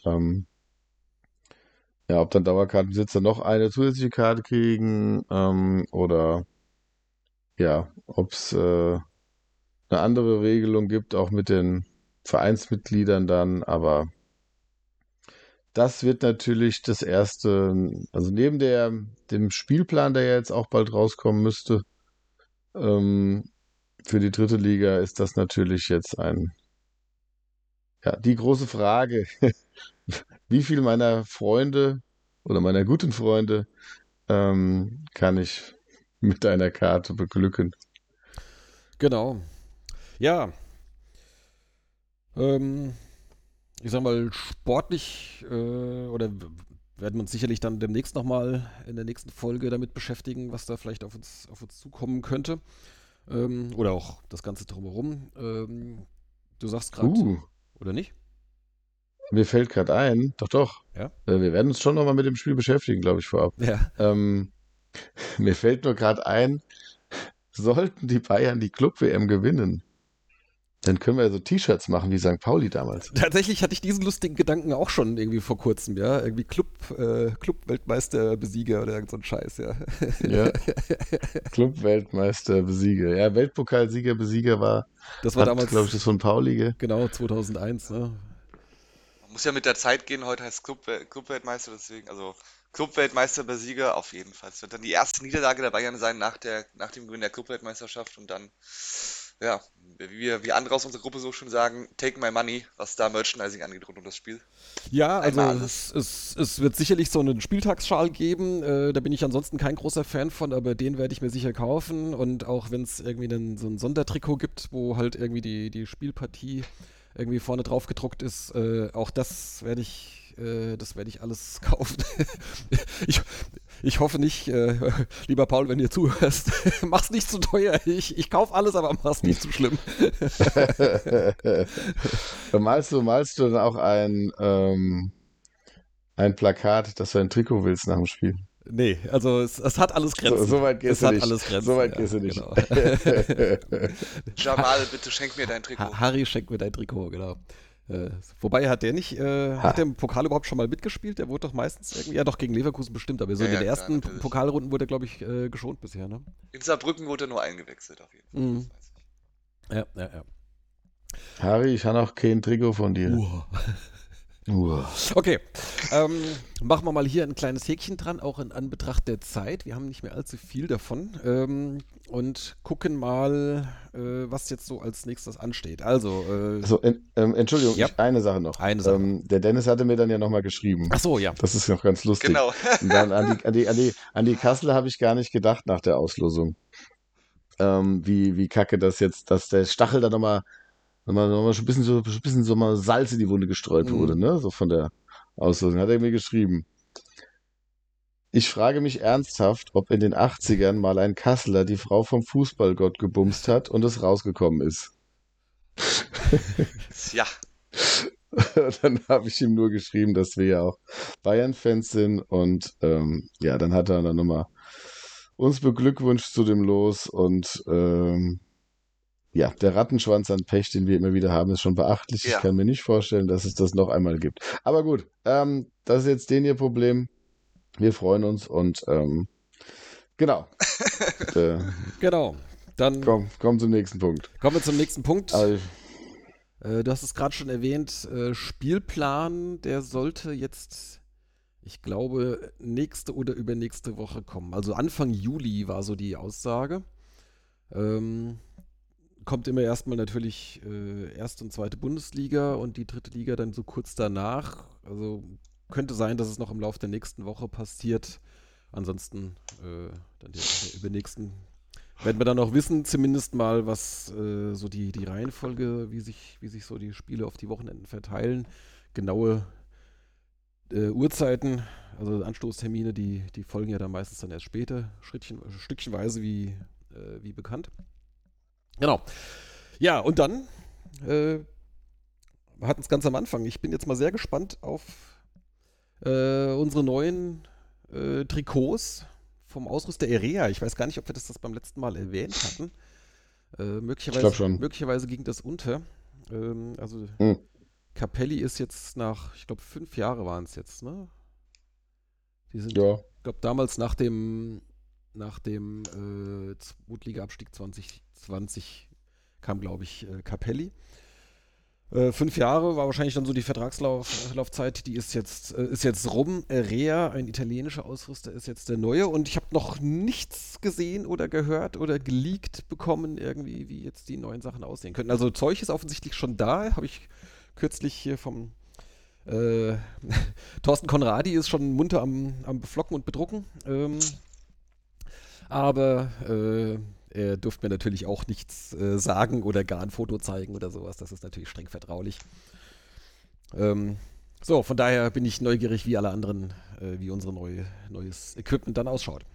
ja, ob dann Dauerkartenbesitzer noch eine zusätzliche Karte kriegen oder ja, ob es eine andere Regelung gibt, auch mit den Vereinsmitgliedern dann, aber das wird natürlich das erste, also neben dem Spielplan, der ja jetzt auch bald rauskommen müsste, ähm, für die dritte Liga ist das natürlich jetzt ja, die große Frage, wie viel meiner Freunde oder meiner guten Freunde kann ich mit einer Karte beglücken? Genau. Ja, ähm, ich sag mal, sportlich werden wir uns sicherlich dann demnächst nochmal in der nächsten Folge damit beschäftigen, was da vielleicht auf uns zukommen könnte. Oder auch das Ganze drumherum. Du sagst gerade, Uh, oder nicht? Mir fällt gerade ein, doch, Ja? wir werden uns schon nochmal mit dem Spiel beschäftigen, glaube ich, vorab. Ja. Ähm, mir fällt nur gerade ein, sollten die Bayern die Club-WM gewinnen, dann können wir ja so T-Shirts machen wie St. Pauli damals. Tatsächlich hatte ich diesen lustigen Gedanken auch schon irgendwie vor kurzem, ja. Irgendwie Club-Weltmeister-Besieger oder irgend so ein Scheiß, ja. Ja, Club-Weltmeister, Besieger. Ja, Weltpokalsieger, Besieger Das war hat, glaube ich, damals, das von Pauli. genau, 2001, ne? Man muss ja mit der Zeit gehen. Heute heißt es Clubweltmeister, deswegen, also Clubweltmeister bei Sieger auf jeden Fall. Es wird dann die erste Niederlage der Bayern sein nach dem Gewinn der Clubweltmeisterschaft und dann, ja, wie andere aus unserer Gruppe so schon sagen, take my money, was da Merchandising angeht rund um das Spiel. Ja, Einmal also alles. es wird sicherlich so einen Spieltagsschal geben. Da bin ich ansonsten kein großer Fan von, aber den werde ich mir sicher kaufen. Und auch wenn es irgendwie so ein Sondertrikot gibt, wo halt irgendwie die Spielpartie irgendwie vorne drauf gedruckt ist, auch das werde ich alles kaufen. ich, ich hoffe nicht, lieber Paul, wenn ihr zuhörst, mach's nicht zu teuer. Ich kaufe alles, aber mach's nicht zu schlimm. Malst du dann auch ein Plakat, dass du ein Trikot willst nach dem Spiel? Nee, also es hat alles Grenzen. So weit gehst Es du hat nicht. alles So Grenzen, weit ja, gehst du nicht. genau. Jamal, bitte schenk mir dein Trikot. Harry schenkt mir dein Trikot, genau. Wobei hat der nicht, hat der im Pokal überhaupt schon mal mitgespielt? Der wurde doch meistens irgendwie, ja doch gegen Leverkusen bestimmt, aber so Ja, in ja, den klar, ersten natürlich. Pokalrunden wurde er, glaube ich, geschont bisher, ne? In Saarbrücken wurde er nur eingewechselt, auf jeden Fall. Mhm. Das weiß ich. Ja, ja, ja. Harry, ich habe noch kein Trikot von dir. Okay, machen wir mal hier ein kleines Häkchen dran, auch in Anbetracht der Zeit. Wir haben nicht mehr allzu viel davon. und gucken mal, was jetzt so als nächstes ansteht. Also, Also, Entschuldigung, ja, eine Sache noch. eine Sache noch. Der Dennis hatte mir dann ja nochmal geschrieben. Ach so, ja. Das ist noch ganz lustig. Genau. Und dann an die Kasseler habe ich gar nicht gedacht nach der Auslosung. Wie kacke das jetzt, dass der Stachel da nochmal schon ein bisschen so mal Salz in die Wunde gestreut wurde, Mhm. ne? So von der Auslosung. Hat er mir geschrieben. Ich frage mich ernsthaft, ob in den 80ern mal ein Kasseler die Frau vom Fußballgott gebumst hat und es rausgekommen ist. Ja, Dann habe ich ihm nur geschrieben, dass wir ja auch Bayern-Fans sind und ja, dann hat er dann nochmal uns beglückwünscht zu dem Los und ja, der Rattenschwanz an Pech, den wir immer wieder haben, ist schon beachtlich. Ich ja. kann mir nicht vorstellen, dass es das noch einmal gibt. Aber gut, das ist jetzt den ihr Problem. Wir freuen uns und genau. Äh, Genau. Dann komm zum nächsten Punkt. kommen wir zum nächsten Punkt. Also, Du hast es gerade schon erwähnt, Spielplan, der sollte jetzt, ich glaube, nächste oder übernächste Woche kommen. Also Anfang Juli war so die Aussage. Ähm, kommt immer erstmal natürlich erste und zweite Bundesliga und die dritte Liga dann so kurz danach. Also könnte sein, dass es noch im Laufe der nächsten Woche passiert. Ansonsten dann der übernächsten werden wir dann auch wissen, zumindest mal, was so die Reihenfolge, wie sich so die Spiele auf die Wochenenden verteilen. Genaue Uhrzeiten, also Anstoßtermine, die folgen ja dann meistens dann erst später, stückchenweise wie bekannt. Genau. Ja, und dann, wir hatten es ganz am Anfang. Ich bin jetzt mal sehr gespannt auf unsere neuen Trikots vom Ausrüster Erea. Ich weiß gar nicht, ob wir das beim letzten Mal erwähnt hatten. ich glaube schon. Möglicherweise ging das unter. Also Hm. Capelli ist jetzt ich glaube 5 Jahre waren es jetzt, ne? Die sind, Ja, ich glaube damals nach dem Zweitliga-Abstieg 2020 kam, glaube ich, Capelli. 5 Jahre war wahrscheinlich dann so die Vertragslaufzeit, die ist jetzt rum. Rea, ein italienischer Ausrüster, ist jetzt der neue und ich habe noch nichts gesehen oder gehört oder geleakt bekommen, irgendwie, wie jetzt die neuen Sachen aussehen könnten. Also Zeug ist offensichtlich schon da, habe ich kürzlich hier vom Thorsten Konradi ist schon munter am Beflocken und Bedrucken. Aber er dürfte mir natürlich auch nichts sagen oder gar ein Foto zeigen oder sowas. Das ist natürlich streng vertraulich. So, von daher bin ich neugierig, wie alle anderen, wie unser neues Equipment dann ausschaut.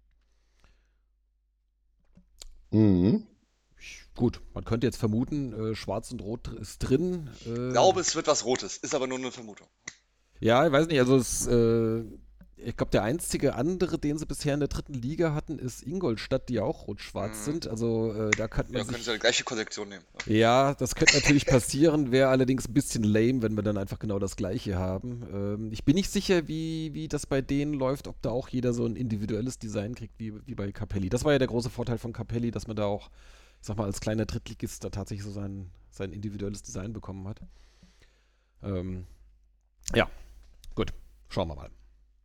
Mhm. Gut, man könnte jetzt vermuten, Schwarz und Rot ist drin. Ich glaube, es wird was Rotes, ist aber nur eine Vermutung. Ja, ich weiß nicht, also ich glaube, der einzige andere, den sie bisher in der dritten Liga hatten, ist Ingolstadt, die ja auch rot-schwarz sind. Also da könnte man Ja, können sich. sie ja die gleiche Kollektion nehmen. Ja, das könnte natürlich passieren, wäre allerdings ein bisschen lame, wenn wir dann einfach genau das Gleiche haben. Ich bin nicht sicher, wie das bei denen läuft, ob da auch jeder so ein individuelles Design kriegt, wie bei Capelli. Das war ja der große Vorteil von Capelli, dass man da auch, ich sag mal, als kleiner Drittligist da tatsächlich so sein individuelles Design bekommen hat. Ja, gut, schauen wir mal.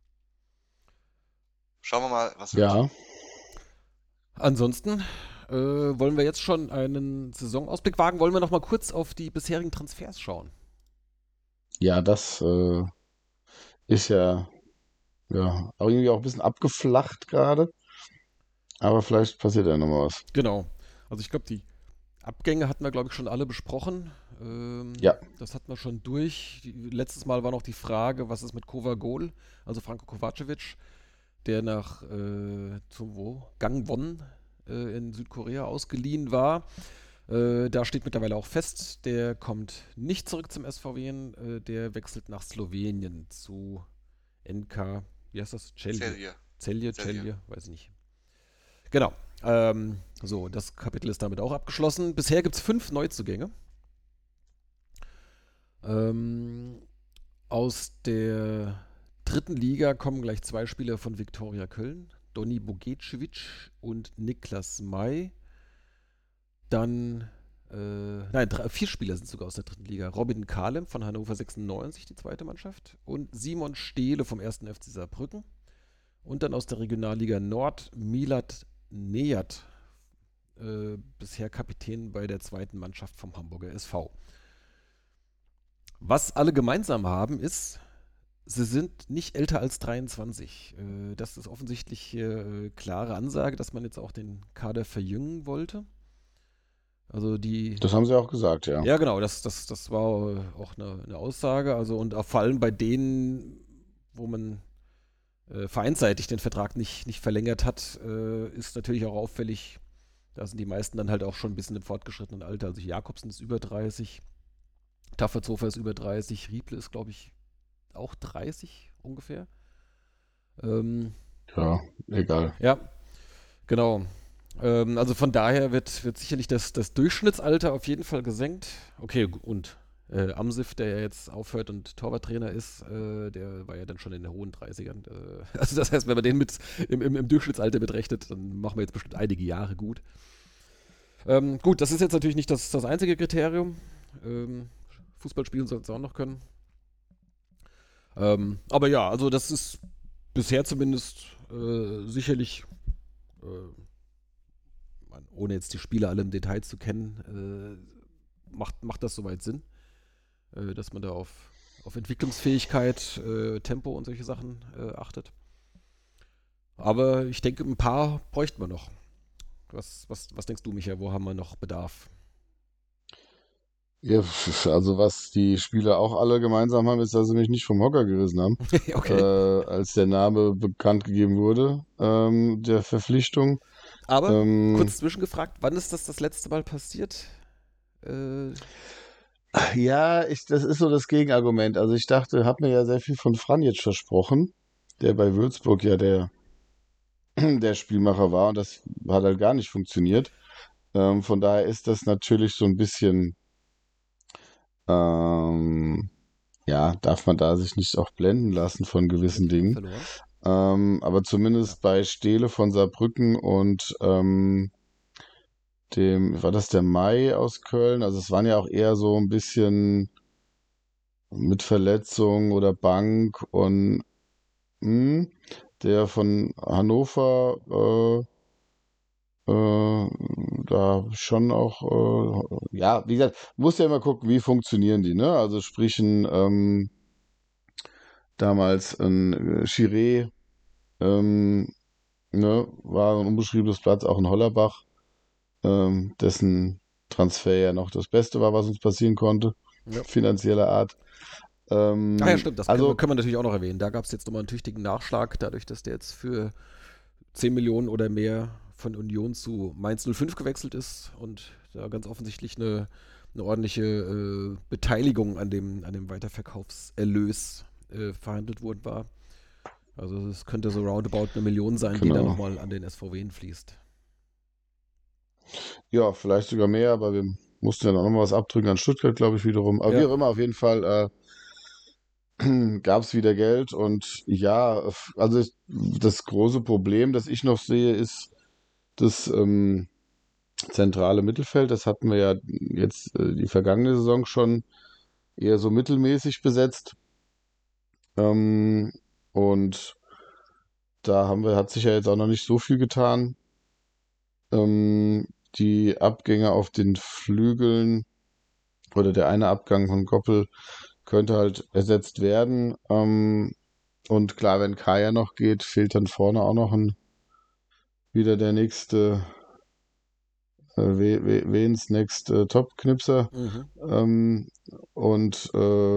Schauen wir mal, was wird. Ja, Ansonsten wollen wir jetzt schon einen Saisonausblick wagen. Wollen wir noch mal kurz auf die bisherigen Transfers schauen? ja, das ist ja auch irgendwie auch ein bisschen abgeflacht gerade. Aber vielleicht passiert ja nochmal was. Genau. Also ich glaube, die Abgänge hatten wir, glaube ich, schon alle besprochen. Ja, Das hatten wir schon durch. Letztes Mal war noch die Frage, was ist mit Kovagol, also Franko Kovacevic, der nach Gangwon in Südkorea ausgeliehen war. Da steht mittlerweile auch fest, der kommt nicht zurück zum SVW, der wechselt nach Slowenien zu NK, wie heißt das? Celje. Celje, weiß ich nicht. Genau. So, das Kapitel ist damit auch abgeschlossen. Bisher gibt es 5 Neuzugänge. Aus der dritten Liga kommen gleich 2 Spieler von Viktoria Köln. Doni Bogecevic und Niklas May. Dann, 4 Spieler sind sogar aus der dritten Liga. Robin Kalem von Hannover 96, die zweite Mannschaft. Und Simon Stehle vom 1. FC Saarbrücken. Und dann aus der Regionalliga Nord Milad Nejat bisher Kapitän bei der zweiten Mannschaft vom Hamburger SV. Was alle gemeinsam haben, ist, sie sind nicht älter als 23. Das ist offensichtlich klare Ansage, dass man jetzt auch den Kader verjüngen wollte. Also Das haben sie auch gesagt, ja. ja genau, das war auch eine Aussage. Also und auch vor allem bei denen, wo man vereinsseitig den Vertrag nicht verlängert hat, ist natürlich auch auffällig, da sind die meisten dann halt auch schon ein bisschen im fortgeschrittenen Alter. Also Jakobsen ist über 30, Tafferzofer ist über 30, Rieple ist, glaube ich, auch 30 ungefähr. Ähm, Ja, egal. ja, genau. Also von daher wird sicherlich das Durchschnittsalter auf jeden Fall gesenkt. Okay, und Amsif, der ja jetzt aufhört und Torwarttrainer ist, der war ja dann schon in den hohen 30ern. Also das heißt, wenn man den mit im Durchschnittsalter betrachtet, dann machen wir jetzt bestimmt einige Jahre gut. Gut, das ist jetzt natürlich nicht das einzige Kriterium. Fußball spielen sollten sie auch noch können. Aber ja, also das ist bisher zumindest sicherlich, ohne jetzt die Spieler alle im Detail zu kennen, macht das soweit Sinn, dass man da auf Entwicklungsfähigkeit, Tempo und solche Sachen achtet. Aber ich denke, ein paar bräuchten wir noch. Was denkst du, Michael, wo haben wir noch Bedarf? Ja, also was die Spieler auch alle gemeinsam haben, ist, dass sie mich nicht vom Hocker gerissen haben, Okay. als der Name bekannt gegeben wurde, der Verpflichtung. Aber Ähm, kurz zwischengefragt, wann ist das letzte Mal passiert? Äh, ja, das ist so das Gegenargument. Also ich dachte, habe mir ja sehr viel von Franjic versprochen, der bei Würzburg ja der Spielmacher war und das hat halt gar nicht funktioniert. Von daher ist das natürlich so ein bisschen, ähm, ja, darf man da sich nicht auch blenden lassen von Wer hat gewissen denn da Dingen. verloren? Aber Ja. zumindest bei Steele von Saarbrücken und war das der Mai aus Köln? Also es waren ja auch eher so ein bisschen mit Verletzung oder Bank und der von Hannover, da schon auch, ja, wie gesagt, muss ja immer gucken, wie funktionieren die, ne? Also sprich damals ein Chiré, ähm, ne, war ein unbeschriebenes Blatt, auch ein Hollerbach, dessen Transfer ja noch das Beste war, was uns passieren konnte, Ja. finanzieller Art. Ach ja, stimmt, das Also können wir natürlich auch noch erwähnen. Da gab es jetzt nochmal einen tüchtigen Nachschlag, dadurch, dass der jetzt für 10 Millionen oder mehr von Union zu Mainz 05 gewechselt ist und da ganz offensichtlich eine ordentliche Beteiligung an dem Weiterverkaufserlös verhandelt worden war. Also es könnte so roundabout 1 Million sein, die da genau. nochmal an den SVW fließt. Ja, vielleicht sogar mehr, aber wir mussten ja noch mal was abdrücken an Stuttgart, glaube ich, wiederum. Aber wie Ja, auch immer, auf jeden Fall gab es wieder Geld und ja, also das große Problem, das ich noch sehe, ist das zentrale Mittelfeld. Das hatten wir ja jetzt die vergangene Saison schon eher so mittelmäßig besetzt. Ähm, und hat sich ja jetzt auch noch nicht so viel getan. Die Abgänge auf den Flügeln oder der eine Abgang von Goppel könnte halt ersetzt werden. Und klar, wenn Kaya noch geht, fehlt dann vorne auch noch wieder der nächste, Wens Next Top-Knipser. mhm. Ähm, und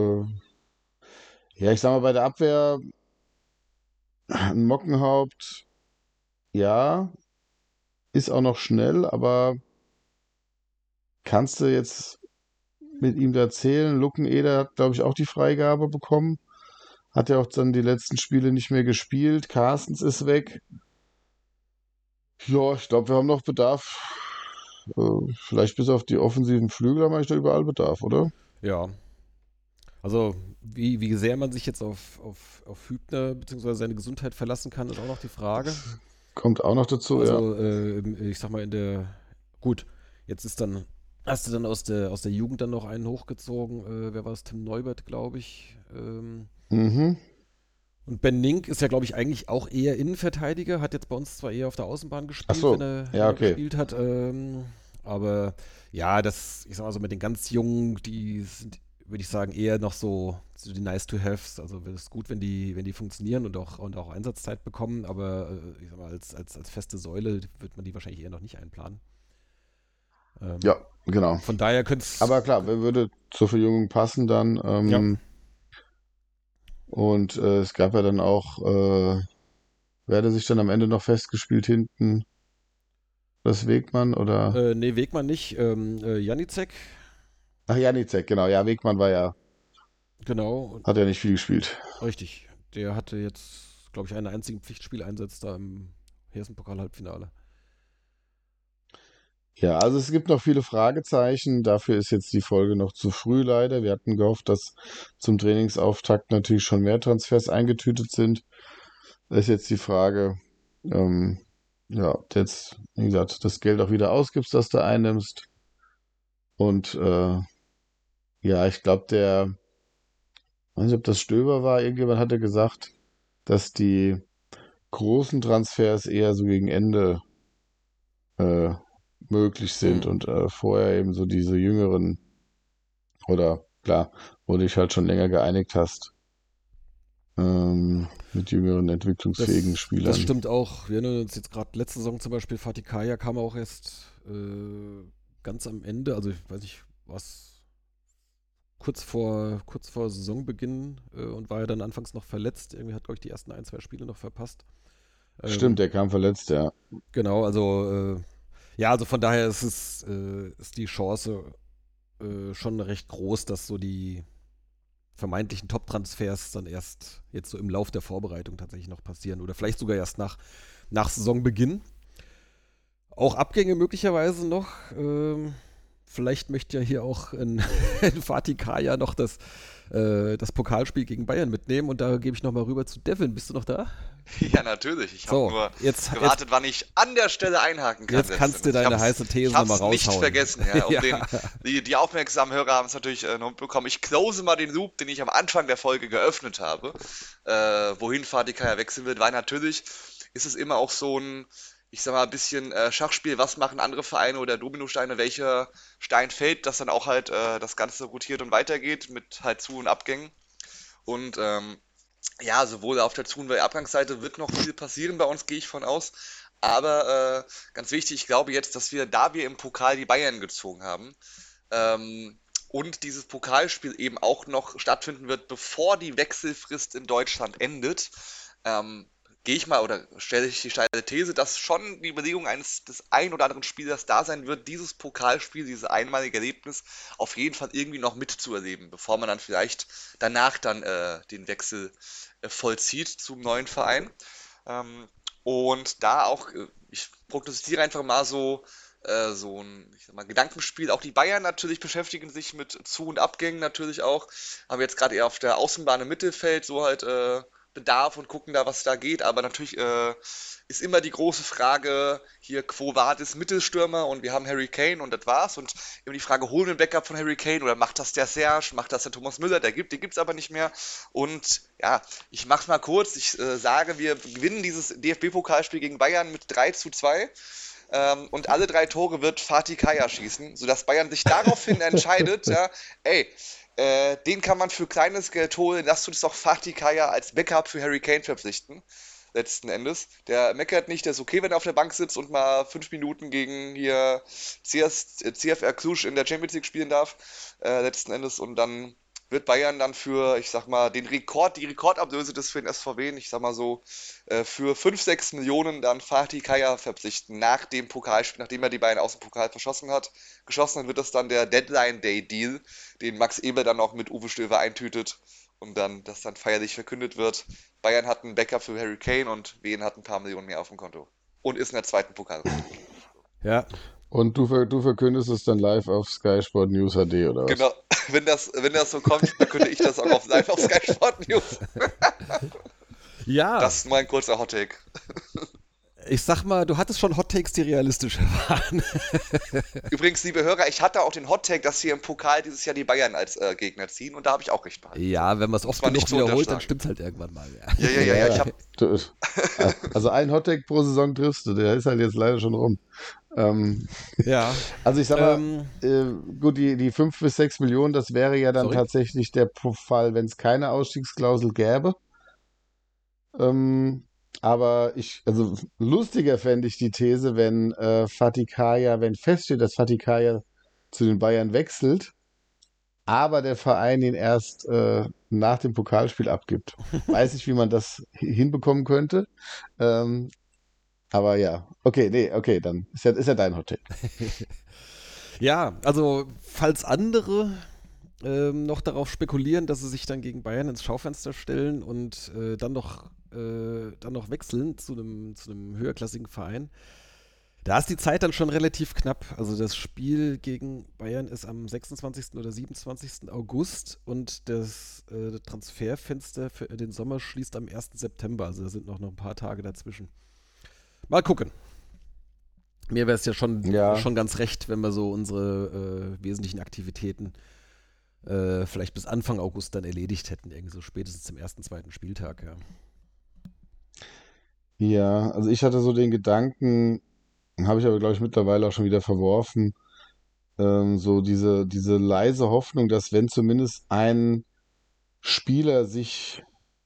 ja, ich sag mal, bei der Abwehr ein Mockenhaupt, ja, ist auch noch schnell, aber kannst du jetzt mit ihm da zählen? Luckeneder hat, glaube ich, auch die Freigabe bekommen. Hat ja auch dann die letzten Spiele nicht mehr gespielt. Carstens ist weg. Ja, ich glaube, wir haben noch Bedarf. Vielleicht bis auf die offensiven Flügel haben wir eigentlich da überall Bedarf, oder? Ja. Also wie sehr man sich jetzt auf Hübner bzw. seine Gesundheit verlassen kann, ist auch noch die Frage. Kommt auch noch dazu, ja. Also, ich sag mal, gut, jetzt hast du dann aus der Jugend dann noch einen hochgezogen, wer war es, Tim Neubert, glaube ich. Mhm. Und Ben Nink ist ja, glaube ich, eigentlich auch eher Innenverteidiger, hat jetzt bei uns zwar eher auf der Außenbahn Ach gespielt, so, wenn ja, er okay. gespielt hat, aber ja, ich sag mal so, mit den ganz Jungen, die sind, würde ich sagen, eher noch so die Nice-to-Haves. Also es ist gut, wenn die funktionieren und auch Einsatzzeit bekommen, aber ich sag mal, als feste Säule wird man die wahrscheinlich eher noch nicht einplanen. Ja, Ähm, genau. von daher könnte es, Aber klar, wer würde zur Verjüngung passen dann? ja, Und es gab ja dann auch, wer hatte sich dann am Ende noch festgespielt hinten? Das Wegmann oder? nee, Wegmann nicht, Janicek, Ach, Janizek, genau. Ja, Wegmann genau, hat ja nicht viel gespielt. richtig. Der hatte jetzt, glaube ich, einen einzigen Pflichtspieleinsatz da im Hessen-Pokal-Halbfinale. Ja, also es gibt noch viele Fragezeichen. Dafür ist jetzt die Folge noch zu früh leider. Wir hatten gehofft, dass zum Trainingsauftakt natürlich schon mehr Transfers eingetütet sind. Da ist jetzt die Frage, ähm, ja, ob du jetzt, wie gesagt, das Geld auch wieder ausgibst, das du einnimmst. Und ja, ich glaube, weiß nicht, ob das Stöber war, irgendjemand hatte gesagt, dass die großen Transfers eher so gegen Ende äh, möglich sind Hm. und vorher eben so diese jüngeren oder klar, wo du dich halt schon länger geeinigt hast mit jüngeren entwicklungsfähigen Das Spielern. stimmt auch. Wir erinnern uns jetzt gerade letzte Saison zum Beispiel, Fatih Kaya kam auch erst ganz am Ende, also ich weiß nicht, was kurz vor Saisonbeginn und war ja dann anfangs noch verletzt. Irgendwie hat, glaube ich, die ersten ein, zwei Spiele noch verpasst. Stimmt, Ähm, der kam verletzt, ja. genau, also ja, also von daher ist die Chance schon recht groß, dass so die vermeintlichen Top-Transfers dann erst jetzt so im Lauf der Vorbereitung tatsächlich noch passieren oder vielleicht sogar erst nach Saisonbeginn. Auch Abgänge möglicherweise noch. Vielleicht möchte ja hier auch ein Fatih Kaya noch das Pokalspiel gegen Bayern mitnehmen und da gebe ich nochmal rüber zu Devin. Bist du noch da? Ja, natürlich. Ich habe So, nur jetzt gewartet, wann ich an der Stelle einhaken kann letzten kannst du Endes. deine heiße Ich These nochmal hab's nicht raushauen. vergessen, ja. Ja. Die aufmerksamen Hörer haben es natürlich noch mitbekommen. Ich close mal den Loop, den ich am Anfang der Folge geöffnet habe. Wohin Fatih Kaya wechseln wird, weil natürlich ist es immer auch so ein, ich sag mal, ein bisschen Schachspiel, was machen andere Vereine oder Dominosteine, welcher Stein fällt, dass dann auch halt das Ganze rotiert und weitergeht mit halt Zu- und Abgängen. Und ja, sowohl auf der Zu- und der Abgangsseite wird noch viel passieren bei uns, gehe ich von aus. Aber ganz wichtig, ich glaube jetzt, dass da wir im Pokal die Bayern gezogen haben, und dieses Pokalspiel eben auch noch stattfinden wird, bevor die Wechselfrist in Deutschland endet, ähm, gehe ich mal oder stelle ich die steile These, dass schon die Überlegung des ein oder anderen Spielers da sein wird, dieses Pokalspiel, dieses einmalige Erlebnis auf jeden Fall irgendwie noch mitzuerleben, bevor man dann vielleicht danach dann den Wechsel vollzieht zum neuen Verein. Und da auch, ich prognostiziere einfach mal so ein, ich sag mal, Gedankenspiel. Auch die Bayern natürlich beschäftigen sich mit Zu- und Abgängen natürlich auch. Haben jetzt gerade eher auf der Außenbahn im Mittelfeld so halt Bedarf und gucken da, was da geht. Aber natürlich ist immer die große Frage hier, Quo Vadis Mittelstürmer und wir haben Harry Kane und das war's. Und immer die Frage, holen wir ein Backup von Harry Kane oder macht das der Serge, macht das der Thomas Müller, den gibt's aber nicht mehr. Und ja, ich mach's mal kurz. Ich sage, wir gewinnen dieses DFB-Pokalspiel gegen Bayern mit 3:2. Und alle 3 Tore wird Fatih Kaya schießen, sodass Bayern sich daraufhin entscheidet, ja, ey, den kann man für kleines Geld holen, lasst uns doch Fatih Kaya als Backup für Harry Kane verpflichten. Letzten Endes. Der meckert nicht, der ist okay, wenn er auf der Bank sitzt und mal 5 Minuten gegen hier CFR Cluj in der Champions League spielen darf. Letzten Endes. Und dann wird Bayern dann für, ich sag mal, die Rekordablöse des für den SVW, ich sag mal so, für 5, 6 Millionen dann Fatih Kaya verpflichten nach dem Pokalspiel, nachdem er die Bayern aus dem Pokal geschossen hat, wird das dann der Deadline-Day-Deal, den Max Eber dann auch mit Uwe Stöver eintütet und dann das dann feierlich verkündet wird. Bayern hat ein Backup für Harry Kane und Wien hat ein paar Millionen mehr auf dem Konto. Und ist in der zweiten Pokalrunde. Ja, Und du verkündest es dann live auf Sky Sport News HD oder was? Genau, wenn das so kommt, verkünde ich das auch live auf Sky Sport News. ja, Das ist mein kurzer Hottake. Ich sag mal, du hattest schon Hot Takes, die realistischer waren. Übrigens, liebe Hörer, ich hatte auch den Hot-Take, dass hier im Pokal dieses Jahr die Bayern als Gegner ziehen und da habe ich auch recht behalten. Ja, wenn man es oft war nicht genug zu wiederholt, dann unterschlagen. stimmt's halt irgendwann mal. Ja, ich habe Also ein Hottag pro Saison triffst du, der ist halt jetzt leider schon rum. Ja. Also ich sag mal, Ähm, gut, die 5 bis 6 Millionen, das wäre ja dann sorry. tatsächlich der Fall, wenn es keine Ausstiegsklausel gäbe. Aber also lustiger fände ich die These, wenn wenn feststeht, dass Fatih Kaya zu den Bayern wechselt, aber der Verein ihn erst nach dem Pokalspiel abgibt. Weiß ich, wie man das hinbekommen könnte. Ähm, aber ja, okay, dann ist ja dein Hot Take. Ja, also falls andere noch darauf spekulieren, dass sie sich dann gegen Bayern ins Schaufenster stellen und dann noch wechseln zu einem höherklassigen Verein. Da ist die Zeit dann schon relativ knapp. Also das Spiel gegen Bayern ist am 26. oder 27. August und das Transferfenster für den Sommer schließt am 1. September. Also da sind noch ein paar Tage dazwischen. Mal gucken. Mir wäre es ja Ja, schon ganz recht, wenn wir so unsere wesentlichen Aktivitäten vielleicht bis Anfang August dann erledigt hätten. Irgendwie so spätestens zum ersten, zweiten Spieltag, ja. ja, also ich hatte so den Gedanken, habe ich aber, glaube ich, mittlerweile auch schon wieder verworfen, so diese leise Hoffnung, dass wenn zumindest ein Spieler sich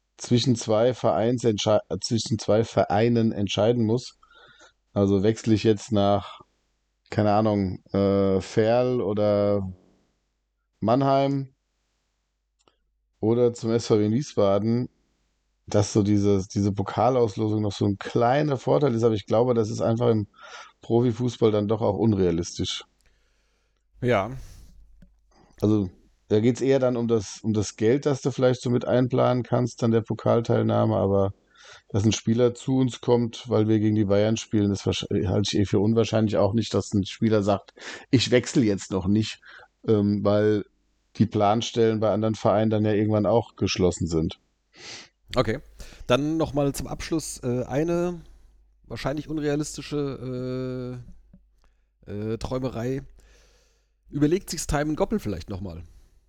zwischen zwei Vereinen entscheiden muss, also wechsle ich jetzt nach, keine Ahnung, Verl oder Mannheim oder zum SVW Wiesbaden, dass so diese Pokalauslosung noch so ein kleiner Vorteil ist, aber ich glaube, das ist einfach im Profifußball dann doch auch unrealistisch. Ja, Also da geht es eher dann um das Geld, das du vielleicht so mit einplanen kannst, dann der Pokalteilnahme, aber dass ein Spieler zu uns kommt, weil wir gegen die Bayern spielen, das halte ich für unwahrscheinlich auch nicht, dass ein Spieler sagt, ich wechsle jetzt noch nicht, weil die Planstellen bei anderen Vereinen dann ja irgendwann auch geschlossen sind. okay. Dann nochmal zum Abschluss eine wahrscheinlich unrealistische Träumerei. Überlegt sich Simon Goppel vielleicht nochmal.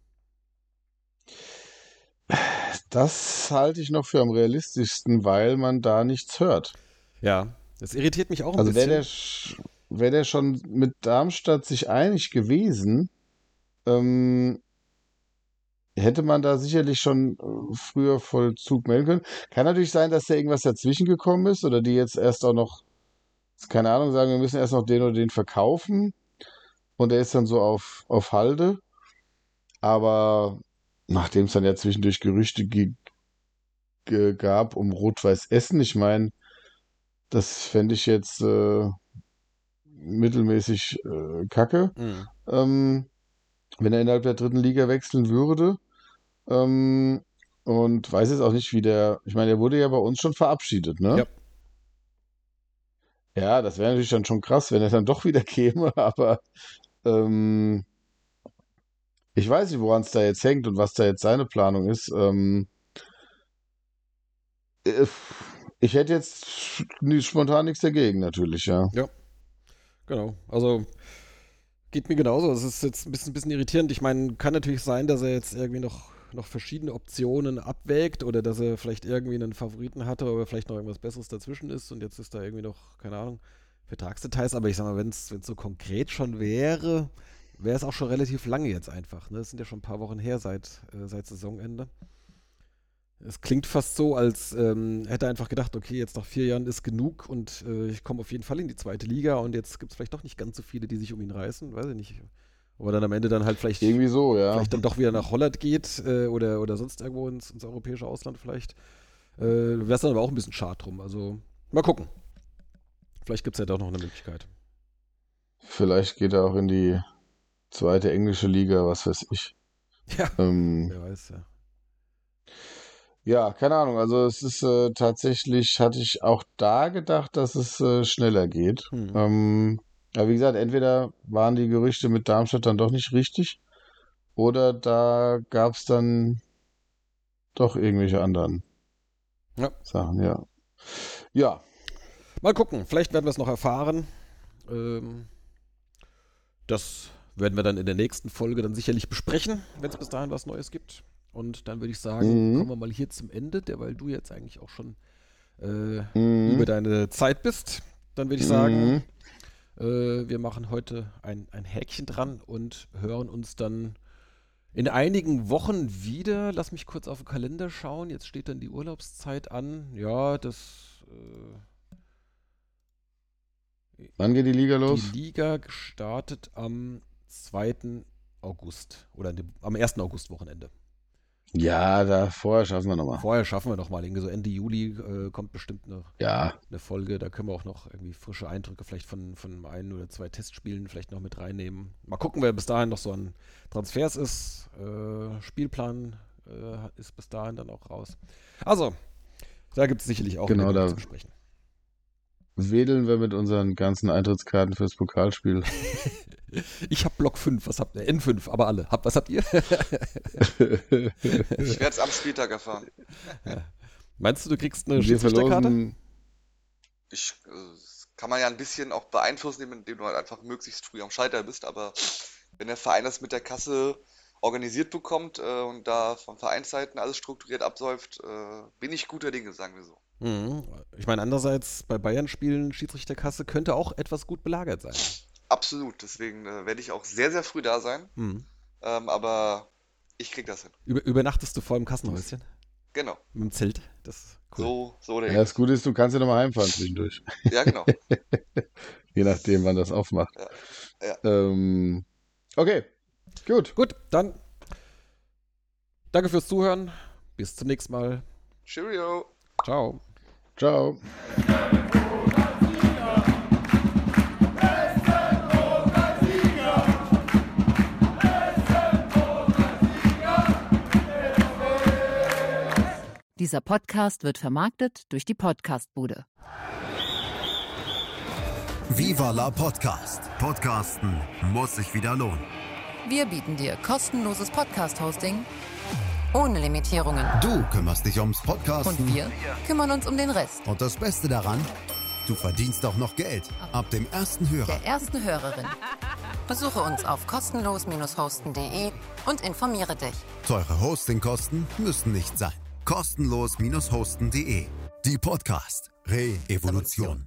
Das halte ich noch für am realistischsten, weil man da nichts hört. Ja, das irritiert mich auch ein Also bisschen. wäre der schon mit Darmstadt sich einig gewesen, ähm, hätte man da sicherlich schon früher Vollzug melden können. Kann natürlich sein, dass da irgendwas dazwischen gekommen ist oder die jetzt erst auch noch, keine Ahnung, sagen, wir müssen erst noch den oder den verkaufen und der ist dann so auf Halde. Aber nachdem es dann ja zwischendurch Gerüchte gab um Rot-Weiß Essen, ich meine, das fände ich jetzt mittelmäßig kacke, Mhm. ähm, wenn er innerhalb der dritten Liga wechseln würde. Ähm, und weiß jetzt auch nicht, ich meine, er wurde ja bei uns schon verabschiedet, ne? Ja, Ja, das wäre natürlich dann schon krass, wenn er dann doch wieder käme, aber ähm, ich weiß nicht, woran es da jetzt hängt und was da jetzt seine Planung ist. Äh, Ich hätte jetzt spontan nichts dagegen, natürlich, ja. ja, genau. Also geht mir genauso. Es ist jetzt ein bisschen irritierend. Ich meine, kann natürlich sein, dass er jetzt irgendwie noch verschiedene Optionen abwägt oder dass er vielleicht irgendwie einen Favoriten hatte, aber vielleicht noch irgendwas Besseres dazwischen ist und jetzt ist da irgendwie noch, keine Ahnung, Vertragsdetails. Aber ich sag mal, wenn es so konkret schon wäre, wäre es auch schon relativ lange jetzt einfach. Ne? Das sind ja schon ein paar Wochen her seit Saisonende. Es klingt fast so, als hätte er einfach gedacht, okay, jetzt nach 4 Jahren ist genug und ich komme auf jeden Fall in die zweite Liga und jetzt gibt es vielleicht doch nicht ganz so viele, die sich um ihn reißen, weiß ich nicht. Ob er dann am Ende dann halt Irgendwie so, ja. vielleicht dann doch wieder nach Holland geht oder sonst irgendwo ins europäische Ausland vielleicht. Wäre es dann aber auch ein bisschen schade drum. Also mal gucken. Vielleicht gibt es ja doch noch eine Möglichkeit. Vielleicht geht er auch in die zweite englische Liga, was weiß ich. Ja, Ähm, wer weiß, ja. ja, keine Ahnung. Also es ist tatsächlich, hatte ich auch da gedacht, dass es schneller geht. Hm. Aber wie gesagt, entweder waren die Gerüchte mit Darmstadt dann doch nicht richtig oder da gab es dann doch irgendwelche anderen Ja. Sachen, ja. Ja, Mal gucken, vielleicht werden wir es noch erfahren. Das werden wir dann in der nächsten Folge dann sicherlich besprechen, wenn es bis dahin was Neues gibt. Und dann würde ich sagen, kommen wir mal hier zum Ende, weil du jetzt eigentlich auch schon über deine Zeit bist. Dann würde ich sagen, wir machen heute ein Häkchen dran und hören uns dann in einigen Wochen wieder. Lass mich kurz auf den Kalender schauen. Jetzt steht dann die Urlaubszeit an. Ja, Wann geht die Liga los? Die Liga gestartet am 2. August oder am 1. August-Wochenende. Ja, vorher schaffen wir nochmal. Vorher schaffen wir nochmal. Irgendwie so Ende Juli kommt bestimmt eine Folge. Da können wir auch noch irgendwie frische Eindrücke vielleicht von ein oder zwei Testspielen vielleicht noch mit reinnehmen. Mal gucken, wer bis dahin noch so an Transfers ist. Spielplan ist bis dahin dann auch raus. Also, da gibt es sicherlich auch was zu besprechen. Wedeln wir mit unseren ganzen Eintrittskarten fürs Pokalspiel. Ich habe Block 5, was habt ihr? N5, aber alle. Was habt ihr? Ich werde es am Spieltag erfahren. Ja. Meinst du kriegst eine Schiedsrichterkarte? Kann man ja ein bisschen auch beeinflussen, indem du halt einfach möglichst früh am Schalter bist, aber wenn der Verein das mit der Kasse organisiert bekommt und da von Vereinsseiten alles strukturiert abläuft, bin ich guter Dinge, sagen wir so. Ich meine, andererseits bei Bayern-Spielen Schiedsrichterkasse könnte auch etwas gut belagert sein. Absolut, deswegen werde ich auch sehr, sehr früh da sein, aber ich krieg das hin. Übernachtest du vor dem Kassenhäuschen? Genau. Mit dem Zelt? Das ist cool. So das Gute ist, du kannst ja nochmal heimfahren zwischendurch. Ja, genau. Je nachdem, wann das aufmacht. Ja. Okay, gut. Gut, dann danke fürs Zuhören. Bis zum nächsten Mal. Cheerio. Ciao. Ciao. Dieser Podcast wird vermarktet durch die Podcastbude. Viva la Podcast. Podcasten muss sich wieder lohnen. Wir bieten dir kostenloses Podcast-Hosting ohne Limitierungen. Du kümmerst dich ums Podcasten. Und wir kümmern uns um den Rest. Und das Beste daran, du verdienst auch noch Geld. Ab dem ersten Hörer. Der ersten Hörerin. Besuche uns auf kostenlos-hosten.de und informiere dich. Teure Hostingkosten müssen nicht sein. Kostenlos-hosten.de. Die Podcast Re-Evolution.